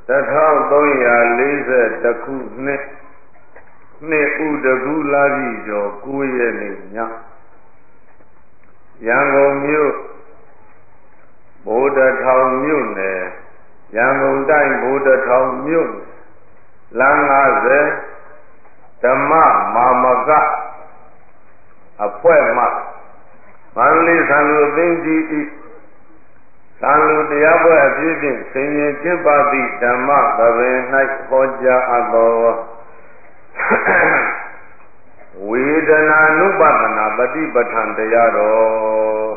1340ခုနှစ်ဥဒကူလာပြီကျော်9ရက်နေ့ညရန်ကုန်မြို့ဗိုလ်တထောင်မြို့နယ်ရန်ကုန်တိုင်းဗိုလ်တထောင်မြို့လမ်း50ဓမ္မမာမကအဖွဲ့မှမန္တလေးသံဃာသိင်းကြီးဤသံဃာတရားပွဲအဖြစ်ဖြင့်ဆင်ញင်ကျင့်ပသည့်ဓမ္မသဘင်၌ဟောကြားအပ်သောဝေဒနာနုပဒနာပฏิပဋ္ဌာန်တရားတော်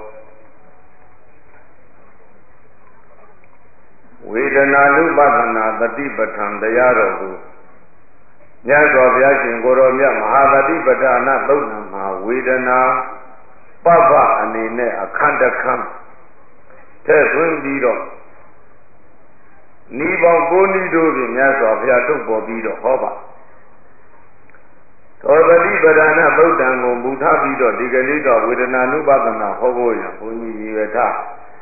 ဝေဒနာနုပဒနာပฏิပဋ္ဌာန်တရားတော်ကိုမြတ်စွာဘုရားရှင်ကိုယ်တော်မြတ်မဟာပฏิပဋ္ဌာနသုတ်တံမှာဝေဒနာပပအနေနဲ့အခန္ဓခန်းထည့်သွင်းပြီးတော့ဤပေါင်း9နည်းတို့ဖြင့်မြတ်စွာဘုရားထုတ်ပေါ်ပြီးတော့ဟောပါသောပฏิပဒါနဗုဒ္ဓံကိုမူထားပြီးတော့ဒီကလေးတော့ဝေဒနာနုပဒနာဟောဖို့ရဘုန်းကြီးရည်ရွယ်ထား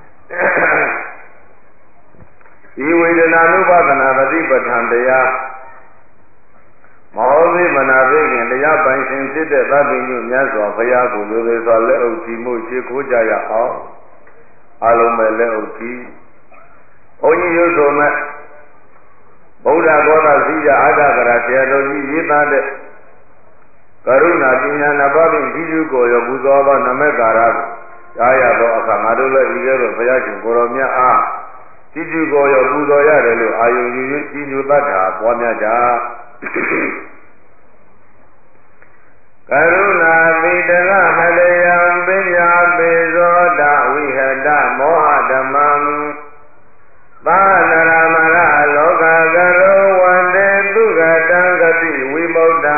ဒီဝေဒနာနုပဒနာပฏิပဋ္ဌာန်တရားမဟောသိမနာသိခင်တရားပိုင်ရှင်ဖြစ်တဲ့သဗ္ဗညုမြတ်စွာဘုရားကိုလိုသေးစွာလက်အုပ်ကြည်မှုရှိခိုးကြရအောင်အလုံးမဲ့လက်အုပ်ကြည်ဘုန်းကြီးရုပ်ဆုံးမဲ့ဗုဒ္ဓဘောဓစီကြအာဂကရာဆရာတော်ကြီးရေးသားတဲ့ကရုဏာပညာနာပါဖြင့်ကြီးကျူးကိုရောပူဇော်သောနမေကာရကိုကြားရသောအခါငါတို့လည်းဤကဲ့သို့ဘုရားရှင်ကိုယ်တော်မြတ်အားကြီးကျူးကိုရောပူဇော်ရတယ်လို့အာယုယူကြီးညိုတတ်တာပွားများကြကရုဏာပိတရဟတယံပိညာပိဇောတဝိဟတမောဟဓမ္မံသာနရမရလောကကရောဝန္တေသူကတံဂတိဝိမု တံ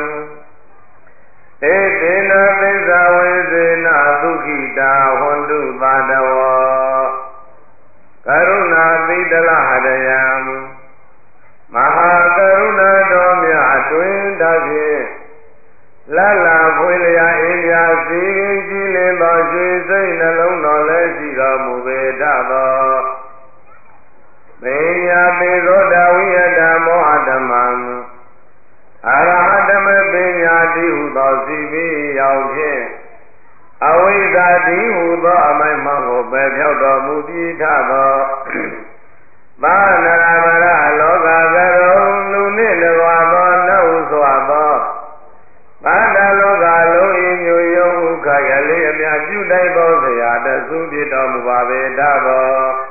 ဧတေနသစ္စာဝေစေနဒုက္ခိတာဟွန္တုပါဒဝောကရုဏာပိတလဟတယံမဟာကရုဏာတော်မြတ်အတွင်တဖြင့်လလဖွေလျာအေးပြစီရင်ကြည်လင်သောရွှေစိတ်နှလုံးတော်လည်းရှိတော်မူပေတတ်သောမေညာပေသောတဝိယတမောဟဓမ္မံအရဟတမပညာတိဟုသောစီပြီးရောက်ဖြင့်အဝိဇ္ဇာတိဟုသောအမိုက်မှကိုပယ်ဖြောက်တော်မူပြီးထသောသာနရမရလောကကရုံလူနှင့်တကွာသောနှုတ်စွာသောဘာတလောကလုံးဤညူယုံဥခရလေးအမြပြုတိုက်သောဆရာတဆုဖြစ်တော်မူပါပေတတ်သော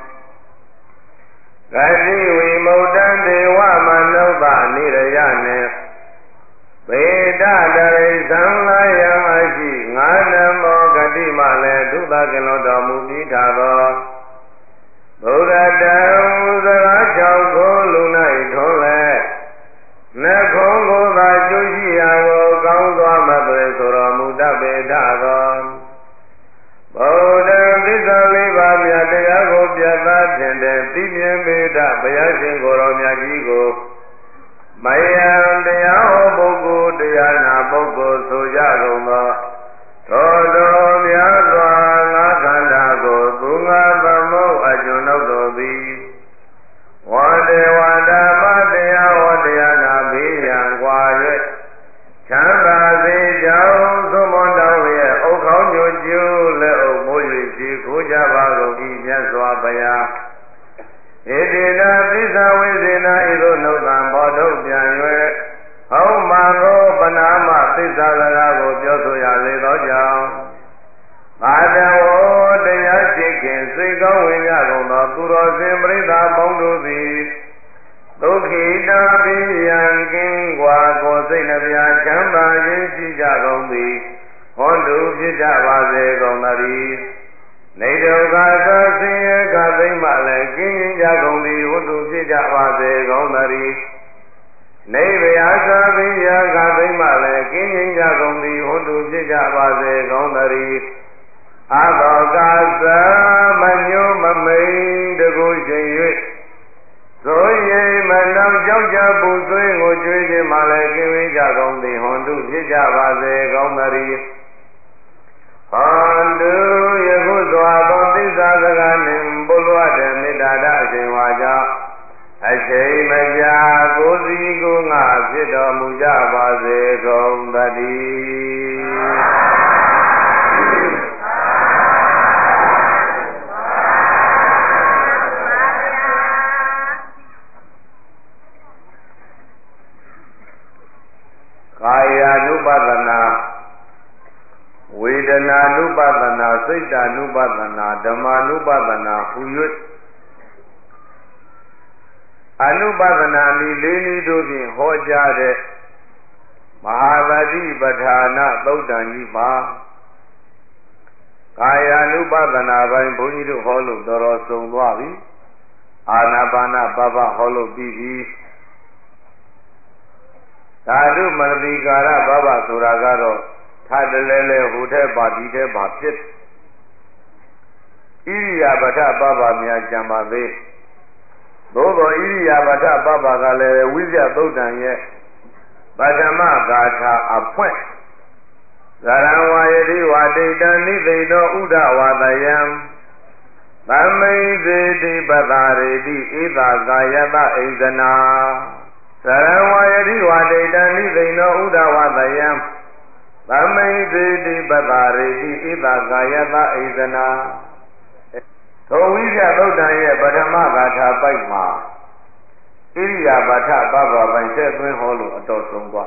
ဂတိဝိမု တံဒေဝမနုဿနိရယနှင့်ပေတတရိသံလာယမရှိငါနမောဂတိမှလည်းဒုသကလွန်တော်မူပြီးထသောဘုရားတံစကားကြောင့်ကိုလူ၌ထုံးလဲနှခုံးကိုသာကျိုးရှိရာကိုကောင်းစွာမသွေဆိုတော်မူတတ်ပေတတ်သောဗုဒ္ဓသစ္စာလေးပါးမြတ်တရားကိုပြတ်သားထင်တဲ့သိမြင်ပေတတ်ဘုရားရှင်ကိုယ်တော်မြတ်ကြီးကိုမယံတရားဟောပုဂ္ဂိုလ်တရားနာပုဂ္ဂိုလ်ဆိုကြကုန်သောသောတော်များစွာငါခန္ဓာကိုသူငါသမုတ်အကျွန်ုပ်တို့သည်ဝါဒေဝဓမ္မတရားဟောတရားနာပြီးရန်กว่า၍ချမ်းသာစေကြောင်းသွန်မွန်တောင်းလျက်ဥခေါင်းညွကျူးလက်အုပ်မိုး၍ရှိခိုးကြပါကုန်၏မြတ်စွာဘုရားဧတေနသစ္စာဝိဇေနဤသို့နှုတ်သံပေါ်ထုတ်ပြန်၍ဟောမှန်သောပနာမသစ္စာစကားကိုပြောဆိုရလေသောကြောင့်ဘာတဝောတရားရှိခင်စိတ်ကောင်းဝင်ကြကုန်သောသူတော်စင်ပရိသတ်ပေါင်းတို့သည်ဒုက္ခိတာပိယံကင်းကွာကိုစိတ်နှပြချမ်းသာခြင်းရှိကြကုန်သည်ဟောတုဖြစ်ကြပါစေကုန်သတည်းနေဒုက္ခသာဆင်းရဲခသိမ့်မှလည်းကင်းကြကုန်သည်ဟောတုဖြစ်ကြပါစေကုန်သတည်းနေဗျာသာပိယခသိမ့်မှလည်းကင်းကြကုန်သည်ဟောတုဖြစ်ကြပါစေကုန်သတည်းအသောကာသမညုမမိန်တကုရှင်၍ဆိုရင်မနောက်ကြောက်ကြပူဆွေးကိုကြွေးခြင်းမှလည်းကင်းဝေးကြကုန်သည်ဟွန်တုဖြစ်ကြပါစေကောင်းသတည်းဟွန်တုယခုစွာသောသစ္စာစကားနှင့်ပုလွတ်တဲ့မေတ္တာဓာအရှင်ဝါကြောင့်အချိန်မကြာကိုယ်စီကိုယ်ငါဖြစ်တော်မူကြပါစေကုန်သတည်းကာယ ानु ပဒနာဝေဒနာ ानु ပဒနာစိတ် ानु ပဒနာဓမ္မ ानु ပဒနာဟူ၍အနုပဒနာဤလေးနည်းတို့ဖြင့်ဟောကြားတဲ့မဟာသတိပဋ္ဌာနသုတ်တံကြီးမှာကာယ ानु ပဒနာပိုင်းဘုန်းကြီးတို့ဟောလို့တော်တော်ဆုံးသွားပြီအာနာပါနပပဟောလို့ပြီးပြီဓာတုမရတိကာရပပဆိုတာကတော့ထတလဲလဲဟိုထဲပါဒီထဲပါဖြစ်ဣရိယာပဋ္ဌပပများကြံပါသေးသို့သောဣရိယာပဋ္ဌပပကလည်းဝိဇ္ဇသုတ်တံရဲ့ပထမဂါထာအဖွင့်ဇရံဝါယတိဝတိတံနိသိတောဥဒဝါဒယံသမ္မိစေတိပတာရေတိဧတာကာယတဣဇနာဇရံဝါယတိဝတိတံနိသိတောဥဒဝါဒယံသမ္မိစေတိပတာရေတိဧတာကာယတဣဇနာထိုဝိဇ္ဇသုတ်တံရဲ့ပထမဂါထာပိုက်မှာဣရိယာပဋ္ဌပပပိုင်းဆက်သွင်းဟောလို့အတော်ဆုံးသွား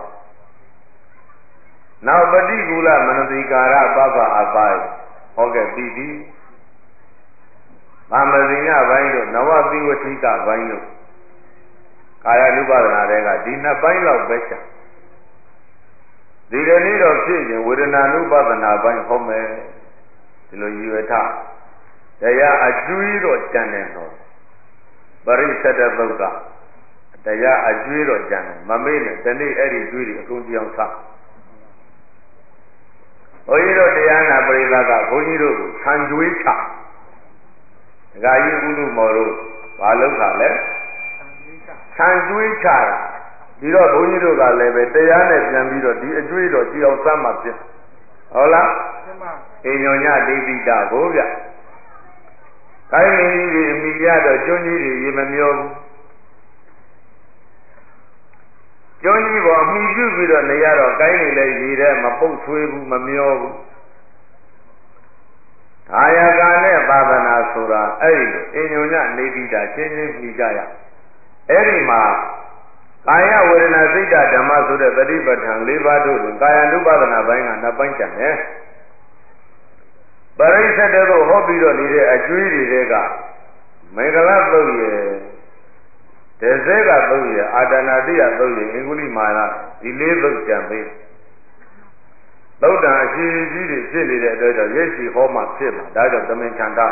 နောက်ပฏิကူလမနတိကာရပပအပိုင်းဟောခဲ့ပြီးပြီဗမ္မဇိညပိုင်းတို့နဝပိဝတိကပိုင်းတို့ကာယ ानु ပဒနာတွေကဒီနှစ်ပိုင်းလောက်ပဲချာဒီကနေ့တော့ဖြစ်ရင်ဝေဒနာ ानु ပဒနာပိုင်းဟောမယ်ဒီလိုရည်ရွယ်ထားတရားအကျွေးတော့ကြံတယ်တော့ပရိစ္ဆေတသုတ်ကတရားအကျွေးတော့ကြံတယ်မမေ့နဲ့ဒီနေ့အဲ့ဒီကျွေးတွေအကုန်ပြောင်းစားဘုန်းကြီးတို့တရားနာပရိသတ်ကဘုန်းကြီးတို့ကိုဆံကျွေးချဒကာကြီးဥဒုမော်တို့ဘာလုပ်တာလဲဆံကျွေးချတာဒီတော့ဘုန်းကြီးတို့ကလည်းပဲတရားနဲ့ပြန်ပြီးတော့ဒီအကျွေးတော့ကြည်အောင်စမ်းမှဖြစ်ဟုတ်လားအိမ်ညောညဒိဋ္ဌိတာကိုဗျကိုင်းကြီးတွေအမိရတော့ကျွန်းကြီးတွေရေမမျောဘူးကျွန်းကြီးပေါ်အမိပြုပြီးတော့နေရတော့ကိုင်းတွေလည်းရေထဲမပုတ်ဆွေးဘူးမမျောဘူးအာယကာနဲ့သာသနာဆိုတာအဲ့ဒီအင်ညုံညနေတိတာချင်းချင်းပြီးကြရအဲ့ဒီမှာကာယဝေဒနာစိတ်ဓမ္မဆိုတဲ့ပฏิပဋ္ဌာန်၄ပါးတို့တွင်ကာယ ानु ပဒနာပိုင်းကနှစ်ပိုင်းကျန်တယ်ပရိစ္ဆေတတို့ဟောပြီးတော့နေတဲ့အကျွေးတွေကမင်္ဂလသုတ်ရဲ့ဒေဇေကသုတ်ရဲ့အာတနာတိယသုတ်ရဲ့အင်္ဂုလိမာနဒီလေးသုတ်ကြံပေးသုတ်တံအရှိကြီးတွေဖြစ်နေတဲ့အတွက်ကြောင့်ရိပ်စီဟောမှဖြစ်မှာဒါကြောင့်သမင်ချန္တာ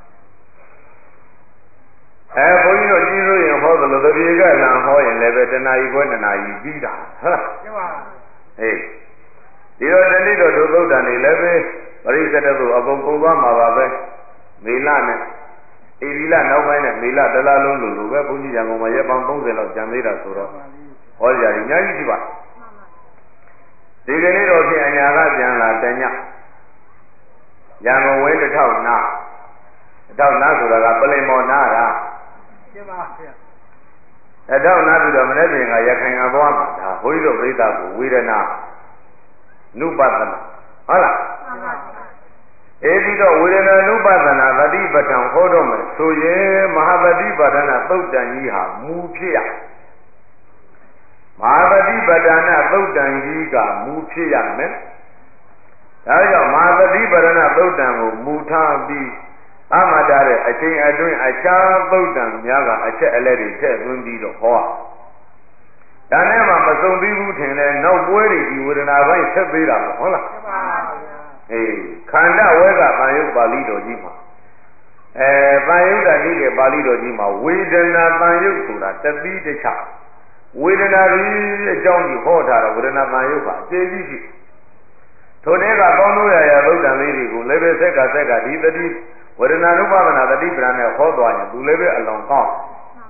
ဘုန်းကြီးတို့ကြီးလို့ရင်ဟောသလိုတပြေကလံဟောရင်လည်းပဲတဏှာကြီးခွဲတဏှာကြီးပြီးတာဟုတ်လားကျပါဟေးဒီတော့တဏှိတော့ဒုသုတ်တံနေလည်းပဲပရိစ္ဆေတတို့အကုန်ကုန်သွားမှာပါပဲမေလနဲ့ဧပြီလနောက်ပိုင်းနဲ့မေလတလားလုံးလိုပဲဘုန်းကြီးရံကုန်မှာရက်ပေါင်း30လောက်ကျန်သေးတာဆိုတော့ဟောကြရည်အများကြီးရှိပါဒီကနေ့တော့ဖြင့်အညာကပြန်လာတညရံကုန်ဝင်းတစ်ထောက်နာဆိုတာကပလင်မော်နာတာရှင်းပါဗျာတစ်ထောက်နာပြီးတော့မနေ့ပြင်ကရခိုင်ကသွားမှာဒါဘုန်းကြီးတို့ပြိဿကိုဝေဒနာနုပဒနာဟုတ်လားအဲဒီတော့ဝေဒနာနုပဒနာသတိပဋ္ဌာန်ဟောတော့မယ်ဆိုရင်မဟာသတိပဋ္ဌာန်သုတ်တန်ကြီးဟာမူဖြစ်ရမဟာသတိပဋ္ဌာန်သုတ်တန်ကြီးကမူဖြစ်ရမယ်ဒါကြောင့်မဟာသတိပဋ္ဌာန်သုတ်တန်ကိုမူထားပြီးအမှတ်ထားတဲ့အချိန်အတွင်းအခြားသုတ်တန်များကအချက်အလက်တွေထည့်သွင်းပြီးတော့ဟောဒါနဲ့မှမစုံပြီးဘူးထင်တယ်နောက်ပွဲတွေဒီဝေဒနာပိုင်းဆက်သေးတာပေါ့ဟုတ်လားမှန်ပါဗျာအေးခန္ဓာဝဲကတန်ရုပ်ပါဠိတော်ကြီးမှာတန်ရုပ်တတိကေပါဠိတော်ကြီးမှာဝေဒနာတန်ရုပ်ဆိုတာတတိတခြားဝေဒနာကြီးအကြောင်းကြီးဟောထားတာဝေဒနာတန်ရုပ်ကအကျေကြီးရှိထိုတဲ့ကပေါင်းလို့ရသုတ်တန်လေးတွေကိုလည်းပဲဆက်ကဒီတတိဝေဒနာနုပါဒနာတတိပ္ပံနဲ့ဟောသွားရင်သူလည်းပဲအလွန်ကောင်း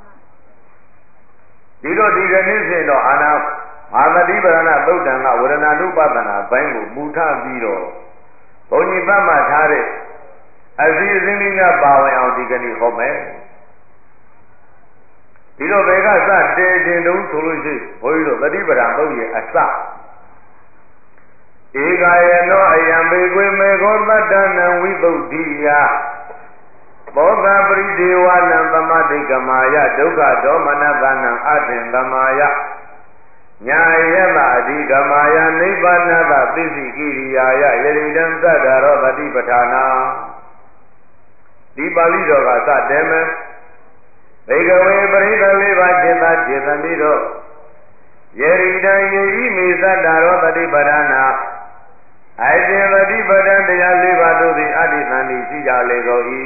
ဒီတော့ဒီကနေ့ဖြင့်တော့အာနာအာသတိပရဏသုတ်တံကဝေဒနာနုပါဒနာဘိုင်းကိုမူထပြီးတော့ဘုန်းကြီးသတ်မှတ်ထားတဲ့အစီအစဉ်လေးများပါဝင်အောင်ဒီကနေ့ဟောမယ်ဒီလိုဘယ်ကစတည်ခြင်းတုံးဆိုလို့ရှိဘုန်းကြီးတို့သတိပဋ္ဌာန်ပုဒ်ရဲ့အစဧကယေနောအယံဘေကွေမေခောသတ္တနံဝိသုဒ္ဓိယဘောဂပရိဒေဝနံသမတိကမာယဒုက္ခဒေါမနတနံအထင်သမာယညာယတအဓိကမာယနိဗ္ဗာနတသစ္စိကိရိယာယယရိတံသတ္တရောသတိပဋ္ဌာနာဒီပါဠိတော်ကစတယ်မယ်ဘေကဝေပရိသလေးပါးจิตသာจิตသမီးတို့ယရိတံယေဤမေသတ္တရောသတိပဋ္ဌာနာအရှင်သတိပဋ္ဌာန်တရား၄ပါးတို့သည်အတ္တိသံတိရှိကြလေကုန်၏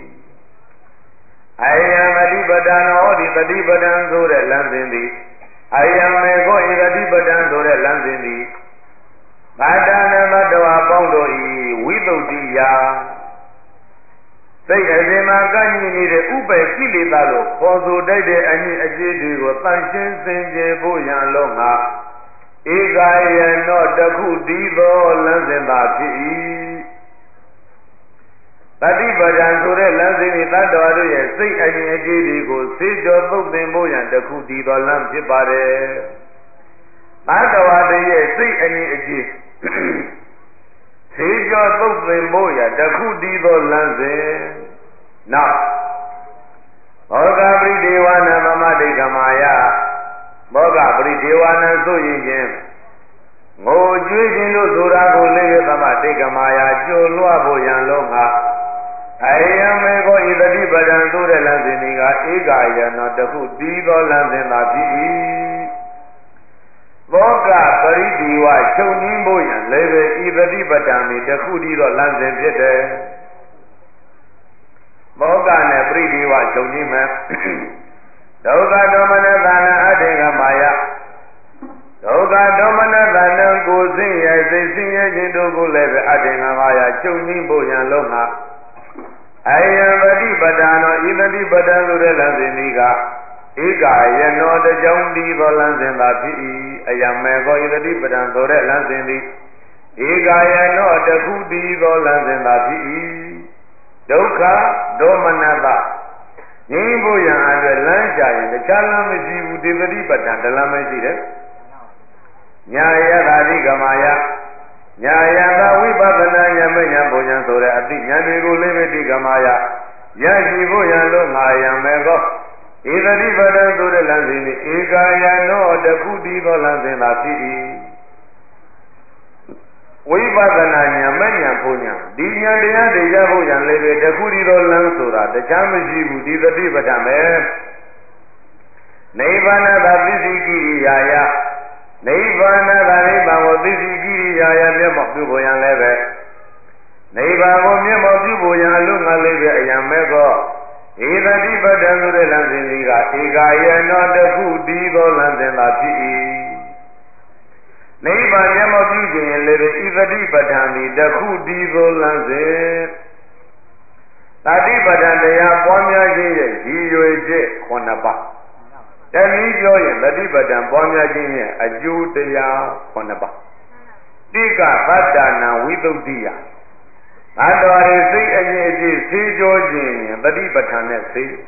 အယံသတိပဋ္ဌာန်ဟောဒီသတိပဋ္ဌာန်ဆိုတဲ့လမ်းစဉ်သည်အယံမေကိုဤသတိပဋ္ဌာန်ဆိုတဲ့လမ်းစဉ်သည်ဗတ္တနသတ္တဝါပေါင်းတို့၏ဝိသုဒ္ဓိယစိတ်အစဉ်မှာကန့်ညိနေတဲ့ဥပ္ပေကိလေသာလို့ခေါ်ဆိုတတ်တဲ့အညစ်အကြေးတွေကိုတန်ရှင်းစင်ကြယ်ဖို့ရန်လို့ငါဧကယေနောတခုတည်းသောလမ်းစဉ်သာဖြစ်၏တတိပဒံဆိုတဲ့လမ်းစဉ်ဤတတ္တဝါတို့ရဲ့စိတ်အညစ်အကြေးတွေကိုစေကျော်သုတ်သင်ဖို့ရန်တခုတည်းသောလမ်းဖြစ်ပါတယ်တတ္တဝါတို့ရဲ့စိတ်အညစ်အကြေးစေကျော်သုတ်သင်ဖို့ရန်တခုတည်းသောလမ်းစဉ်နောက်ဘောဂပရိဒေဝနာသမတိကမာယဘောဂပရိဒေဝနာဆိုရင်ချင်းငိုကြွေးခြင်းတို့ဆိုတာကိုလည်းသမတိကမာယကြိုလွှတ်ဖို့ရန်လုံးဟာအယံမေကိုဤသတိပဋ္ဌာန်ဆိုတဲ့လမ်းစဉ်ကဧကယနောတခုတည်းသောလမ်းစဉ်သာဖြစ်၏ဘောဂပရိဒီဝချုပ်ငင်းဖို့ရန်လည်းပဲဤသတိပဋ္ဌာန်ဒီတခုတည်းသောလမ်းစဉ်ဖြစ်တယ်ဘောဂနဲ့ပရိဒီဝချုပ်ငင်းမယ်ဒုက္ခဒေါမနသနာအတေကမာယဒုက္ခဒေါမနသနာကိုဆင်းရဲစိတ်ဆင်းရဲခြင်းတို့ကိုလည်းပဲအတေကမာယချုပ်ငင်းဖို့ရန်လုံးဟာအယံပฏิပဒာနောဤပฏิပဒံဆိုတဲ့လမ်းစဉ်ဤကဧကယနောတကြောင့်ဒီသောလမ်းစဉ်သာဖြစ်၏အယံမေကောဤပฏิပဒံဆိုတဲ့လမ်းစဉ်သည်ဧကယနောတခုတည်းသောလမ်းစဉ်သာဖြစ်၏ဒုက္ခဒေါမနတငြိမ်းဖို့ရန်အတွက်လမ်းကြရင်တခြားလမ်းမရှိဘူးဒီပฏิပဒံတလမ်းမရှိတယ်ညာယသာတိကမာယညာယသာဝိပဿနာဉာဏ်မဉာဏ်ဘုံဉာဏ်ဆိုတဲ့အတိဉာဏ်တွေကိုလေးပဲတိကမာယရရှိဖို့ရန်လို့ငါယံမေကောဧသတိပဒံဆိုတဲ့လမ်းစဉ်នេះဧကာယနောတခုတည်းသောလမ်းစဉ်သာဖြစ်၏ဝိပဿနာဉာဏ်မဉာဏ်ဘုံဉာဏ်ဒီဉာဏ်တရားတွေရဖို့ရန်လေးပဲတခုတည်းသောလမ်းဆိုတာတခြားမရှိဘူးဒီသတိပဋ္ဌာန်ပဲနိဗ္ဗာန်သာသစ္စိကိရိယာယနိဗ္ဗာန်သာနိဗ္ဗာန်ကိုသစ္စိကိရိယာယမျက်မှောက်ပြုဖို့ရန်လည်းပဲနိဗ္ဗာန်ကိုမျက်မှောက်ပြုဖို့ရန်အလို့ငါလေးပဲအယံမဲ့ကောဧသတိပဋ္ဌာန်ဆိုတဲ့လမ်းစဉ်ကြီးကဧကာယနောတခုတည်းသောလမ်းစဉ်သာဖြစ်၏နိဗ္ဗာန်မျက်မှောက်ပြုခြင်းရင်လည်းဤသတိပဋ္ဌာန်ဒီတခုတည်းသောလမ်းစဉ်သတိပဋ္ဌာန်တရားပွားများခြင်းရဲ့ရည်ရွယ်ချက်9ပါးတနည်းပြောရင်သတိပဋ္ဌာန်ပွားများခြင်းရဲ့အကျိုးတရား9ပါးတိကသတ္တနာဝိသုဒ္ဓိယအတ္တဝရစိတ်အငြိအကျေးဆေးကြောခြင်းသတိပဋ္ဌာန်နဲ့ဆေး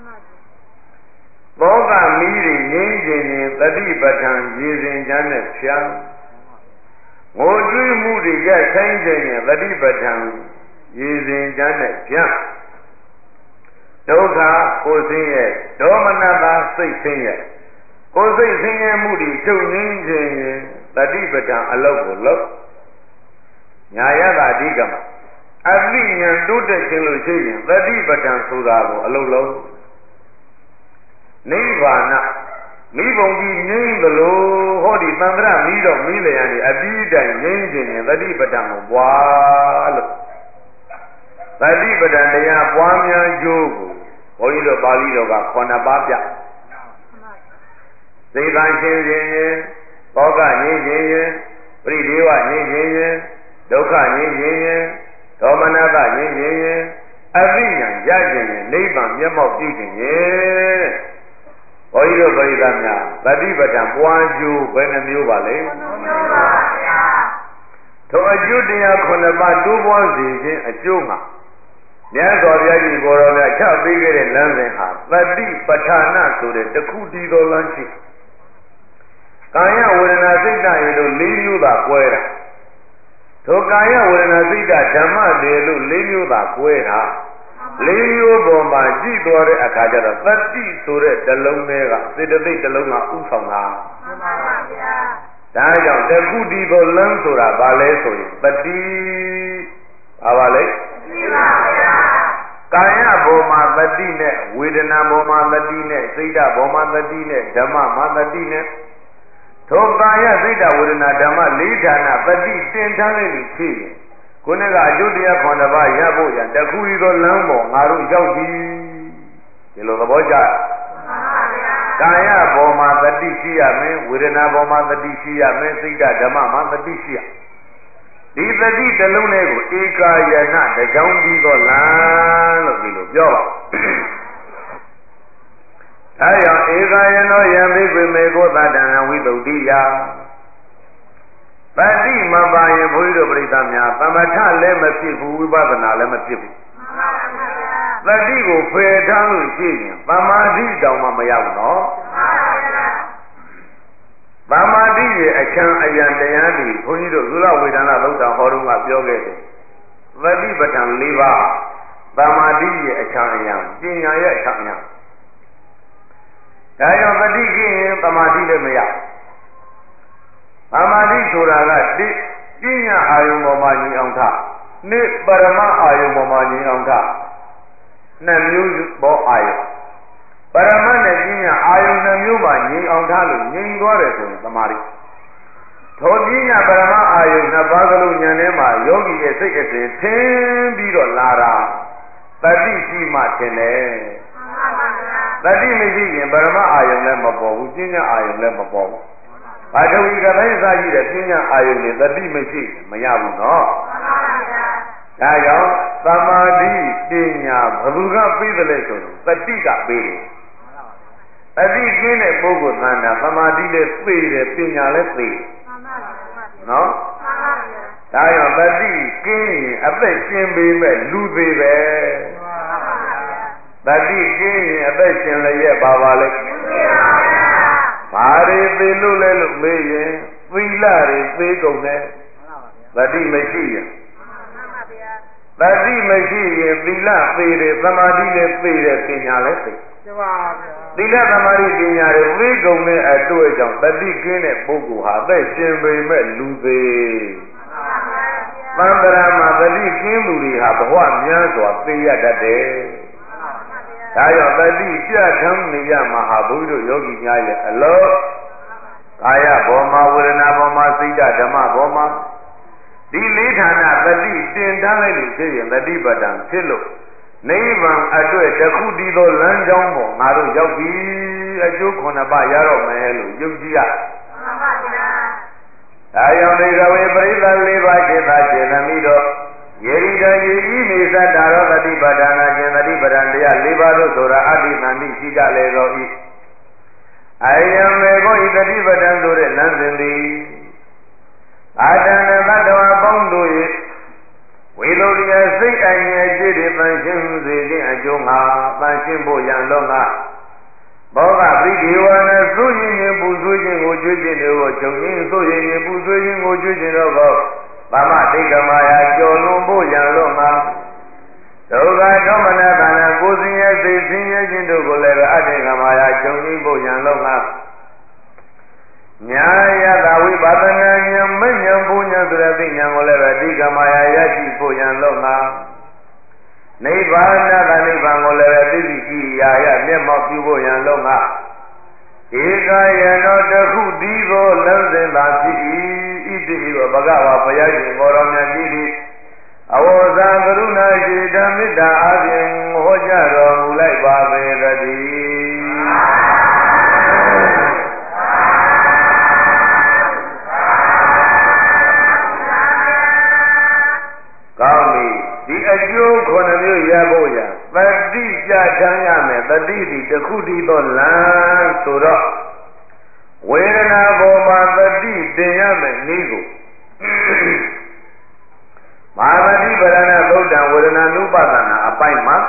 ဘောဂမီးတွေငြိမ်းခြင်းသတိပဋ္ဌာန်ရည်စဉ်ချမ်းနဲ့ဖြာငိုကြွေးမှုတွေရဲ့ဆိုင်ခြင်းသတိပဋ္ဌာန်ရည်စဉ်ချမ်းနဲ့ဖြာဒုက္ခကိုဆင်းရဲဒေါမနတာစိတ်ဆင်းရဲကိုစိတ်ဆင်းရဲမှုတွေချုပ်ငြိမ်းခြင်းသတိပဋ္ဌာန်အလုပ်ကိုလုပ်ညာယတာအဓိကမှာအသိဉာဏ်တိုးတက်ခြင်းလို့ရှိရင်သတိပဋ္ဌာန်ဆိုတာကိုအလုပ်လုံးနိဗ္ဗာန်မိဘုံကြီးငြိမ်းသလိုဟောဒီသံဃာမိတော့မိလေရန်အပြီးတိုင်ငြိမ်းခြင်းရင်သတိပဋ္ဌာန်ကိုပွားလို့သတိပဋ္ဌာန်တရားပွားများကြိုးကိုဘုန်းကြီးတို့ပါဠိတော်က9ပါးပြစိတ်တန်ရှင်းခြင်းဘောဂငြိမ်းခြင်းပရိဒေဝငြိမ်းခြင်းဒုက္ခငြိမ်းခြင်းဒေါမနတငြိမ်းခြင်းအသိဉာဏ်ရခြင်းနဲ့နိဗ္ဗာန်မျက်မှောက်ပြုခြင်းရဲ့ဘုန်းကြီးတို့ပရိသတ်များသတိပဋ္ဌာန်ပွားကြိုးဘယ်နှမျိုးပါလဲ9မျိုးပါဗျာထိုအကျိုးတရား9ပါးတိုးပွားစေခြင်းအကျိုးမှာမြတ်စွာဘုရားကြီးကိုယ်တော်များချပေးခဲ့တဲ့လမ်းစဉ်ဟာသတိပဋ္ဌာနာဆိုတဲ့တခုတည်းသောလမ်းရှိကာယဝေဒနာစိတ်ဓာတ်ရေလို့၄မျိုးသာကွဲတာထိုကာယဝေဒနာစိတ်ဓာတ်ဓမ္မတွေလို့၄မျိုးသာကွဲတာ၄မျိုးပေါ်မှာကြည့်သွားတဲ့အခါကျတော့သတိဆိုတဲ့တလုံးတွေကစေတသိက်တလုံးကဥဆောင်တာမှန်ပါဗျာဒါကြောင့်တခုတည်းသောလမ်းဆိုတာဘာလဲဆိုရင်တတိပါလဲသိပါဗျာကာယဘောမှာတတိနဲ့ဝေဒနာဘောမှာတတိနဲ့စိတ်ဓာတ်ဘောမှာတတိနဲ့ဓမ္မမှာတတိနဲ့ထိုကာယစိတ်ဓာတ်ဝေဒနာဓမ္မ၄ဌာနတတိတင်ထားတဲ့လူဖြစ်ရင်ခုနကအကျိုးတရား9ပါးရဖို့ရတခုဤသောလမ်းပေါ်ငါတို့ရောက်ပြီဒီလိုသဘောကျကာယဘောမှာတတိရှိရမယ်ဝေဒနာဘောမှာတတိရှိရမယ်စိတ်ဓာတ်ဓမ္မမှာတတိရှိရဒီတတိတလုံးလေးကိုဧကာယနာတကြောင်းပြီးသောလမ်းလို့ဒီလိုပြောပါအဲကြောင့်ဧကာယနောယံဘိက္ခွေမေကိုသတ္တံဝိသုဒ္ဓိယတတိမပါရင်ဘုန်းကြီးတို့ပြိဿများသမထလည်းမဖြစ်ဘူးဝိပဿနာလည်းမဖြစ်ဘူးတတိကိုဖယ်ထားလို့ရှိရင်သမာဓိတောင်မှမရဘူးနော်သမာဓိရဲ့အချမ်းအယံတရားတွေဘုန်းကြီးတို့သုလဝေဒနာသုတ်တံဟောတုန်းကပြောခဲ့တယ်သတိပဋ္ဌာန်၄ပါးသမာဓိရဲ့အချမ်းအယံပညာရဲ့အချမ်းအယံဒါကြောင့်တတိကိရင်သမာဓိလည်းမရသမာဓိဆိုတာကတိပညာအာယုံပေါ်မှာညီအောင်ထားနိပရမအာယုံပေါ်မှာညီအောင်ထားနှစ်မျိုးပေါ်အာယုံပရမတ်နဲ့ပညာအာယုံနှစ်မျိုးမှာညီအောင်ထားလို့ညီသွားတယ်ဆိုရင်သမာဓိထိုပညာပရမအာယုံနှစ်ပါးကလေးဉာဏ်ထဲမှာယောဂီရဲ့စိတ်အစဉ်ထင်းပြီးတော့လာတာတတိရှိမှထင်တယ်တတိမရှိရင်ပရမအာယုံလည်းမပေါ်ဘူးပညာအာယုံလည်းမပေါ်ဘူးဘာတဝိကတိုင်းစားကြည့်တဲ့ပညာအာယုန်နဲ့တတိမရှိမရဘူးနော်ဒါကြောင့်သမာဓိပညာဘယ်သူကပြီးတယ်လဲဆိုရင်တတိကပြီးတယ်တတိကျင်းတဲ့ပုဂ္ဂိုလ်သန္တာသမာဓိလည်းသိတယ်ပညာလည်းသိတယ်နော်ဒါကြောင့်တတိကျင်းရင်အသက်ရှင်ပေမဲ့လူသေးပဲတတိကျင်းရင်အသက်ရှင်လည်းရဲ့ပါလဲဘာတွေသိလို့လဲလို့မေးရင်သီလတွေသိကုန်တယ်တတိမရှိရင်တတိမရှိရင်သီလသိတယ်သမာဓိလည်းသိတယ်ပညာလည်းသိသီလသမာဓိပညာတွေသိကုန်တဲ့အတွေ့အကြောင်းတတိကင်းတဲ့ပုဂ္ဂိုလ်ဟာအသက်ရှင်ပေမဲ့လူသေးသံဃာမှာတတိကင်းသူတွေဟာဘဝများစွာသိရတတ်တယ်ဒါကြောင့်တတိပြဋ္ဌာန်းနေရမှာဟာဘုန်းကြီးတို့ယောဂီများရဲ့အလောကာယဘောမှာဝေဒနာဘောမှာစိတ်ဓမ္မဘောမှာဒီလေးဌာနတတိတင်ထားလိုက်လို့ဖြစ်ရင်တတိပဋ္ဌာန်ဖြစ်လို့နိဗ္ဗာန်အတွက်တခုတည်းသောလမ်းကြောင်းပေါ်ငါတို့ရောက်ပြီအကျိုး9ပါးရတော့မယ်လို့ယုံကြည်ရမှန်ပါဗျာဒါကြောင့်ဒီကဝေပရိသတ်၄ပါးจิตသာစေနမိတော့ယေရိတယေဤနေသတ္တာရောတတိပဋ္ဌာနာခြင်းတတိပဋ္ဌာန်တရား၄ပါးလို့ဆိုတာအတ္တိသန္တိရှိကြလေသောဤအယံမေကိုဤတတိပဋ္ဌာန်ဆိုတဲ့လမ်းစဉ်သည်အာတဏတတ္တဝပေါင်းတို့၏ဝေလိုရိယစိတ်အငြိအကျင့်တွေပန်ရှင်းစေခြင်းအကျိုးငါပန်ရှင်းဖို့ရန်လုံးငါဘောဂပိဒီဝနသုရင်ခြင်းပူဆွေးခြင်းကိုကျွေးခြင်းတွေကိုချုပ်ရင်းသုရင်ခြင်းပူဆွေးခြင်းကိုကျွေးခြင်းတို့ကိုသမတိကမာယာကျော်လွန်ဖို့ရန်လုံးငါဒုက္ခဒေါမနခန္ဓာကိုယ်စင်ရဲ့သိစင်ရဲ့ခြင်းတို့ကိုလည်းပဲအတ္တကမာယာချုပ်ရင်းဖို့ရန်လုံးငါညာယတဝိပဿနာဉာဏ်မဉဏ်ဘုံဉာဏ်ဆိုတဲ့သိဉာဏ်ကိုလည်းပဲဒီကမာယာရရှိဖို့ရန်လုံးငါနိဗ္ဗာန်တနိဗ္ဗာန်ကိုလည်းပဲသိသိကြည်ရာရမျက်မှောက်ပြုဖို့ရန်လုံးငါဧကယနောတခုတည်းသောလမ်းစဉ်သာဖြစ်၏ဣတိဘဂဝါဘုရားရှင်ကိုယ်တော်မြတ်ကြီးသည်အဝေါဇာကရုဏာရှိဓမ္မေတ္တာအပြင်ဟောကြားတော်မူလိုက်ပါပေသတည်းကောင်းပြီဒီအကျိုး9မျိုးရဖို့ရတတိကြထမ်းရမယ်တတိဒီတစ်ခုတည်းသောလမ်းဆိုတော့ဝေဒနာပေါ်မှာတတိတင်ရမယ်နည်းကိုမဟာသတိပရဏဗုဒ္ဓဝေဒနာနုပဒနာအပိုင်းမှာ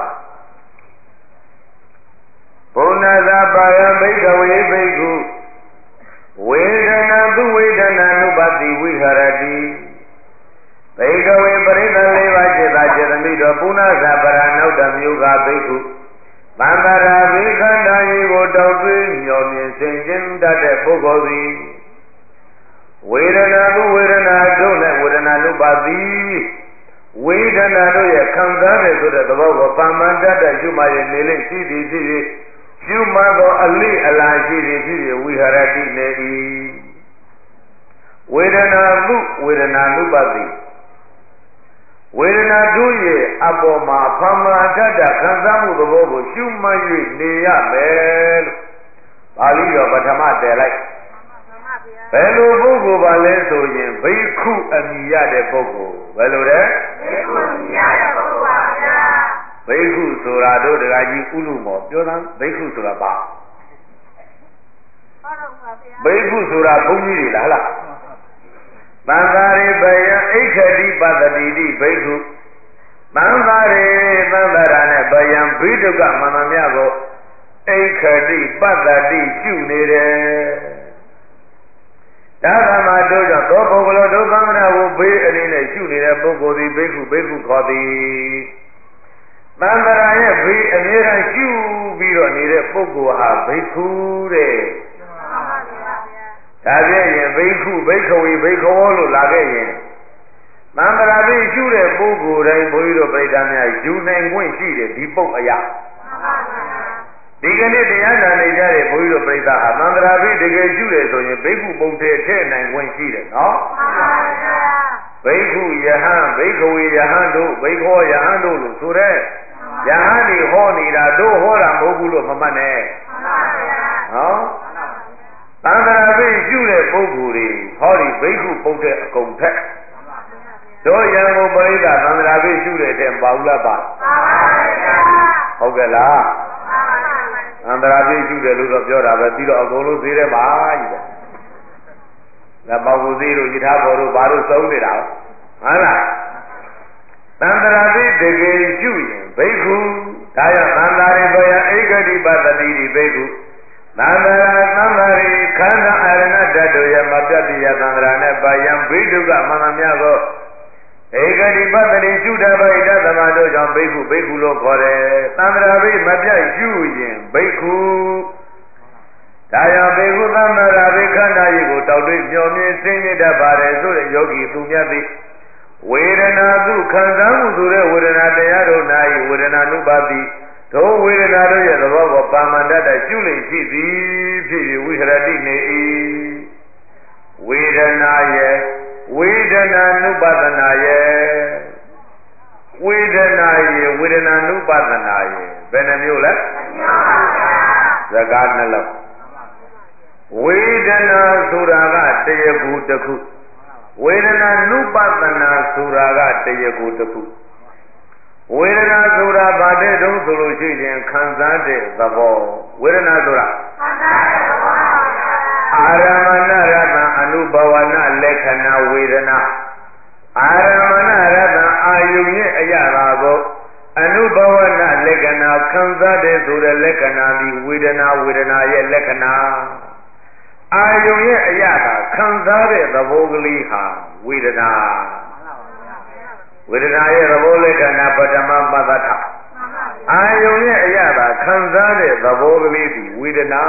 ဘုဏ္ဏသာပါယဘိက္ခဝေဘိက္ခုဝေဒနာသူဝေဒနာနုပတိဝိဟရတိဘိက္ခဝေပရိသတ်၄ပါးจิตသာจิตမိတော်ပုဏ္ဏသာပရဏောတမျိုးကဘိက္ခုသံဃာရာဘိခန္ဓာဤကိုတောက်သွင်းမျောမြင်ဆင်ခြင်တတ်တဲ့ပုဂ္ဂိုလ်သည်ဝေဒနာသူဝေဒနာတို့နဲ့ဝေဒနာနုပတိဝေဒနာတို့ရဲ့ခံစားတဲ့ဆိုတဲ့သဘောကိုပါမန်တတ်တဲ့ရှုမှရဲ့နေလေးရှိသည်ဖြစ်ဖြစ်ရှုမှသောအလိအလာရှိသည်ဖြစ်ဖြစ်ဝိဟရတိနေ၏ဝေဒနာသူဝေဒနာနုပတိဝေဒနာတို့ရဲ့အပေါ်မှာပါမန်တတ်တဲ့ခံစားမှုသဘောကိုရှုမှ၍နေရမယ်လို့ပါဠိတော်ပထမတည်လိုက်ဘယ်လိုပုဂ္ဂိုလ်ပါလဲဆိုရင်ဘိက္ခုအမိရတဲ့ပုဂ္ဂိုလ်ဘယ်လိုလဲဘိက္ခုအမိရတဲ့ပုဂ္ဂိုလ်ပါဗျာဘိက္ခုဆိုတာတို့တကကြီးဥလူမောပြောတာဘိက္ခုဆိုတာပါဘိက္ခုဆိုတာဘုန်းကြီးတွေလားလားသံဃာရိပယံဣခတိပတ္တိတိဘိက္ခုသံဃာရိသံဃာရနဲ့ပယံဘိဒုက္ခမမမြကိုဣခတိပတ္တိရှုနေတယ်ဒါကမှတို့ကြောင့်သောပုဂ္ဂိုလ်ဒုက္ခမနာကိုဘေးအနေနဲ့ရှုနေတဲ့ပုဂ္ဂိုလ်သည်ဘိက္ခုခေါ်သည်သံဃာရဲ့ဘေးအမြဲတမ်းရှုပြီးတော့နေတဲ့ပုဂ္ဂိုလ်ဟာဘိက္ခုတဲ့ဒါဖြင့်ရင်ဘိက္ခုဘိက္ခဝေဘိက္ခဝောလို့လာခဲ့ရင်သံဃာဘေးရှုတဲ့ပုဂ္ဂိုလ်တိုင်းဘုန်းကြီးတို့ပြိဿများယူနိုင်ခွင့်ရှိတယ်ဒီပုဂ္ဂိုလ်အရာဒီကနေ့တရားနာနေကြတဲ့ဘုန်းကြီးတို့ပြိဿဟာသံဃာဘေးတကယ်ရှုတယ်ဆိုရင်ဘိက္ခုပုံထဲထည့်နိုင်ခွင့်ရှိတယ်နော်ဘိက္ခုယဟန်ဘိက္ခဝေယဟန်တို့ဘိက္ခောယဟန်တို့လို့ဆိုတဲ့ယဟန်တွေဟောနေတာတို့ဟောတာမဟုတ်ဘူးလို့မမှတ်နဲ့နော်သံဃာဘေးရှုတဲ့ပုဂ္ဂိုလ်တွေဟောဒီဘိက္ခုပုံထဲအကုန်ထက်တို့ရံကိုပရိသသံဃာဘေးရှုတဲ့တဲ့ပါဘူးလားပါဟုတ်ကဲ့လားသံဃာဘေးရှုတယ်လို့တော့ပြောတာပဲပြီးတော့အကုန်လုံးသေးတယ်ပါကြီးပဲဒါပေါကူသေးတို့ယထာဘော်တို့ဘာလို့စုံနေတာဟုတ်လားသံဃာဘေးတကယ်ရှုရင်ဘိက္ခုဒါရသံဃာရိပယဧကတိပတ္တိတိဘိက္ခုသံဃာရိခန္ဓာအရဏတ္တတို့ရဲ့မပြတ်တရားသံဃာနဲ့ပါယံဘိဒုက္ခမမမြတ်ကိုဧကတိပတ္တိရှုတဗိဒသမတို့ကြောင့်ဘိက္ခုလို့ခေါ်တယ်သံဃာဘေးမပြတ်ရှုရင်ဘိက္ခုဒါကြောင့်ဘိက္ခုသံဃာဘေးခန္ဓာကြီးကိုတောက်တွေ့မျောမြင်သိနေတတ်ပါတယ်ဆိုတဲ့ယောဂီသူမြတ်သည်ဝေဒနာသူခံစားမှုဆိုတဲ့ဝေဒနာတရားတို့၌ဝေဒနာနုပါတိတို့ဝေဒနာတို့ရဲ့သဘောကိုပါမန္တတရှုလင်ရှိသည်ဖြစ်၍ဝိဟရတိနေ၏ဝေဒနာရဲ့ဝေဒနာနုပဒနာရဲ့ဝေဒနာရဲ့ဝေဒနာနုပဒနာရဲ့ဘယ်နှမျိုးလဲစကားနှလုံးဝေဒနာဆိုတာကတရားကူတစ်ခုဝေဒနာနုပဒနာဆိုတာကတရားကူတစ်ခုဝေဒနာဆိုတာဘာတဲ့တုံးဆိုလို့ရှိရင်ခံစားတဲ့သဘောဝေဒနာဆိုတာခံစားတဲ့သဘောအာရမဏရတံအနုဘဝနာလက္ခဏာဝေဒနာအာရမဏရတံအာယုရဲ့အရာသာကိုအနုဘဝနာလက္ခဏာခံစားတဲ့ဆိုတဲ့လက္ခဏာဒီဝေဒနာရဲ့လက္ခဏာအာယုရဲ့အရာသာခံစားတဲ့သဘောကလေးဟာဝေဒနာဝေဒနာရဲ့သဘောလက္ခဏာပထမပတ္တထအာယုရဲ့အရာသာခံစားတဲ့သဘောကလေးဒီဝေဒနာ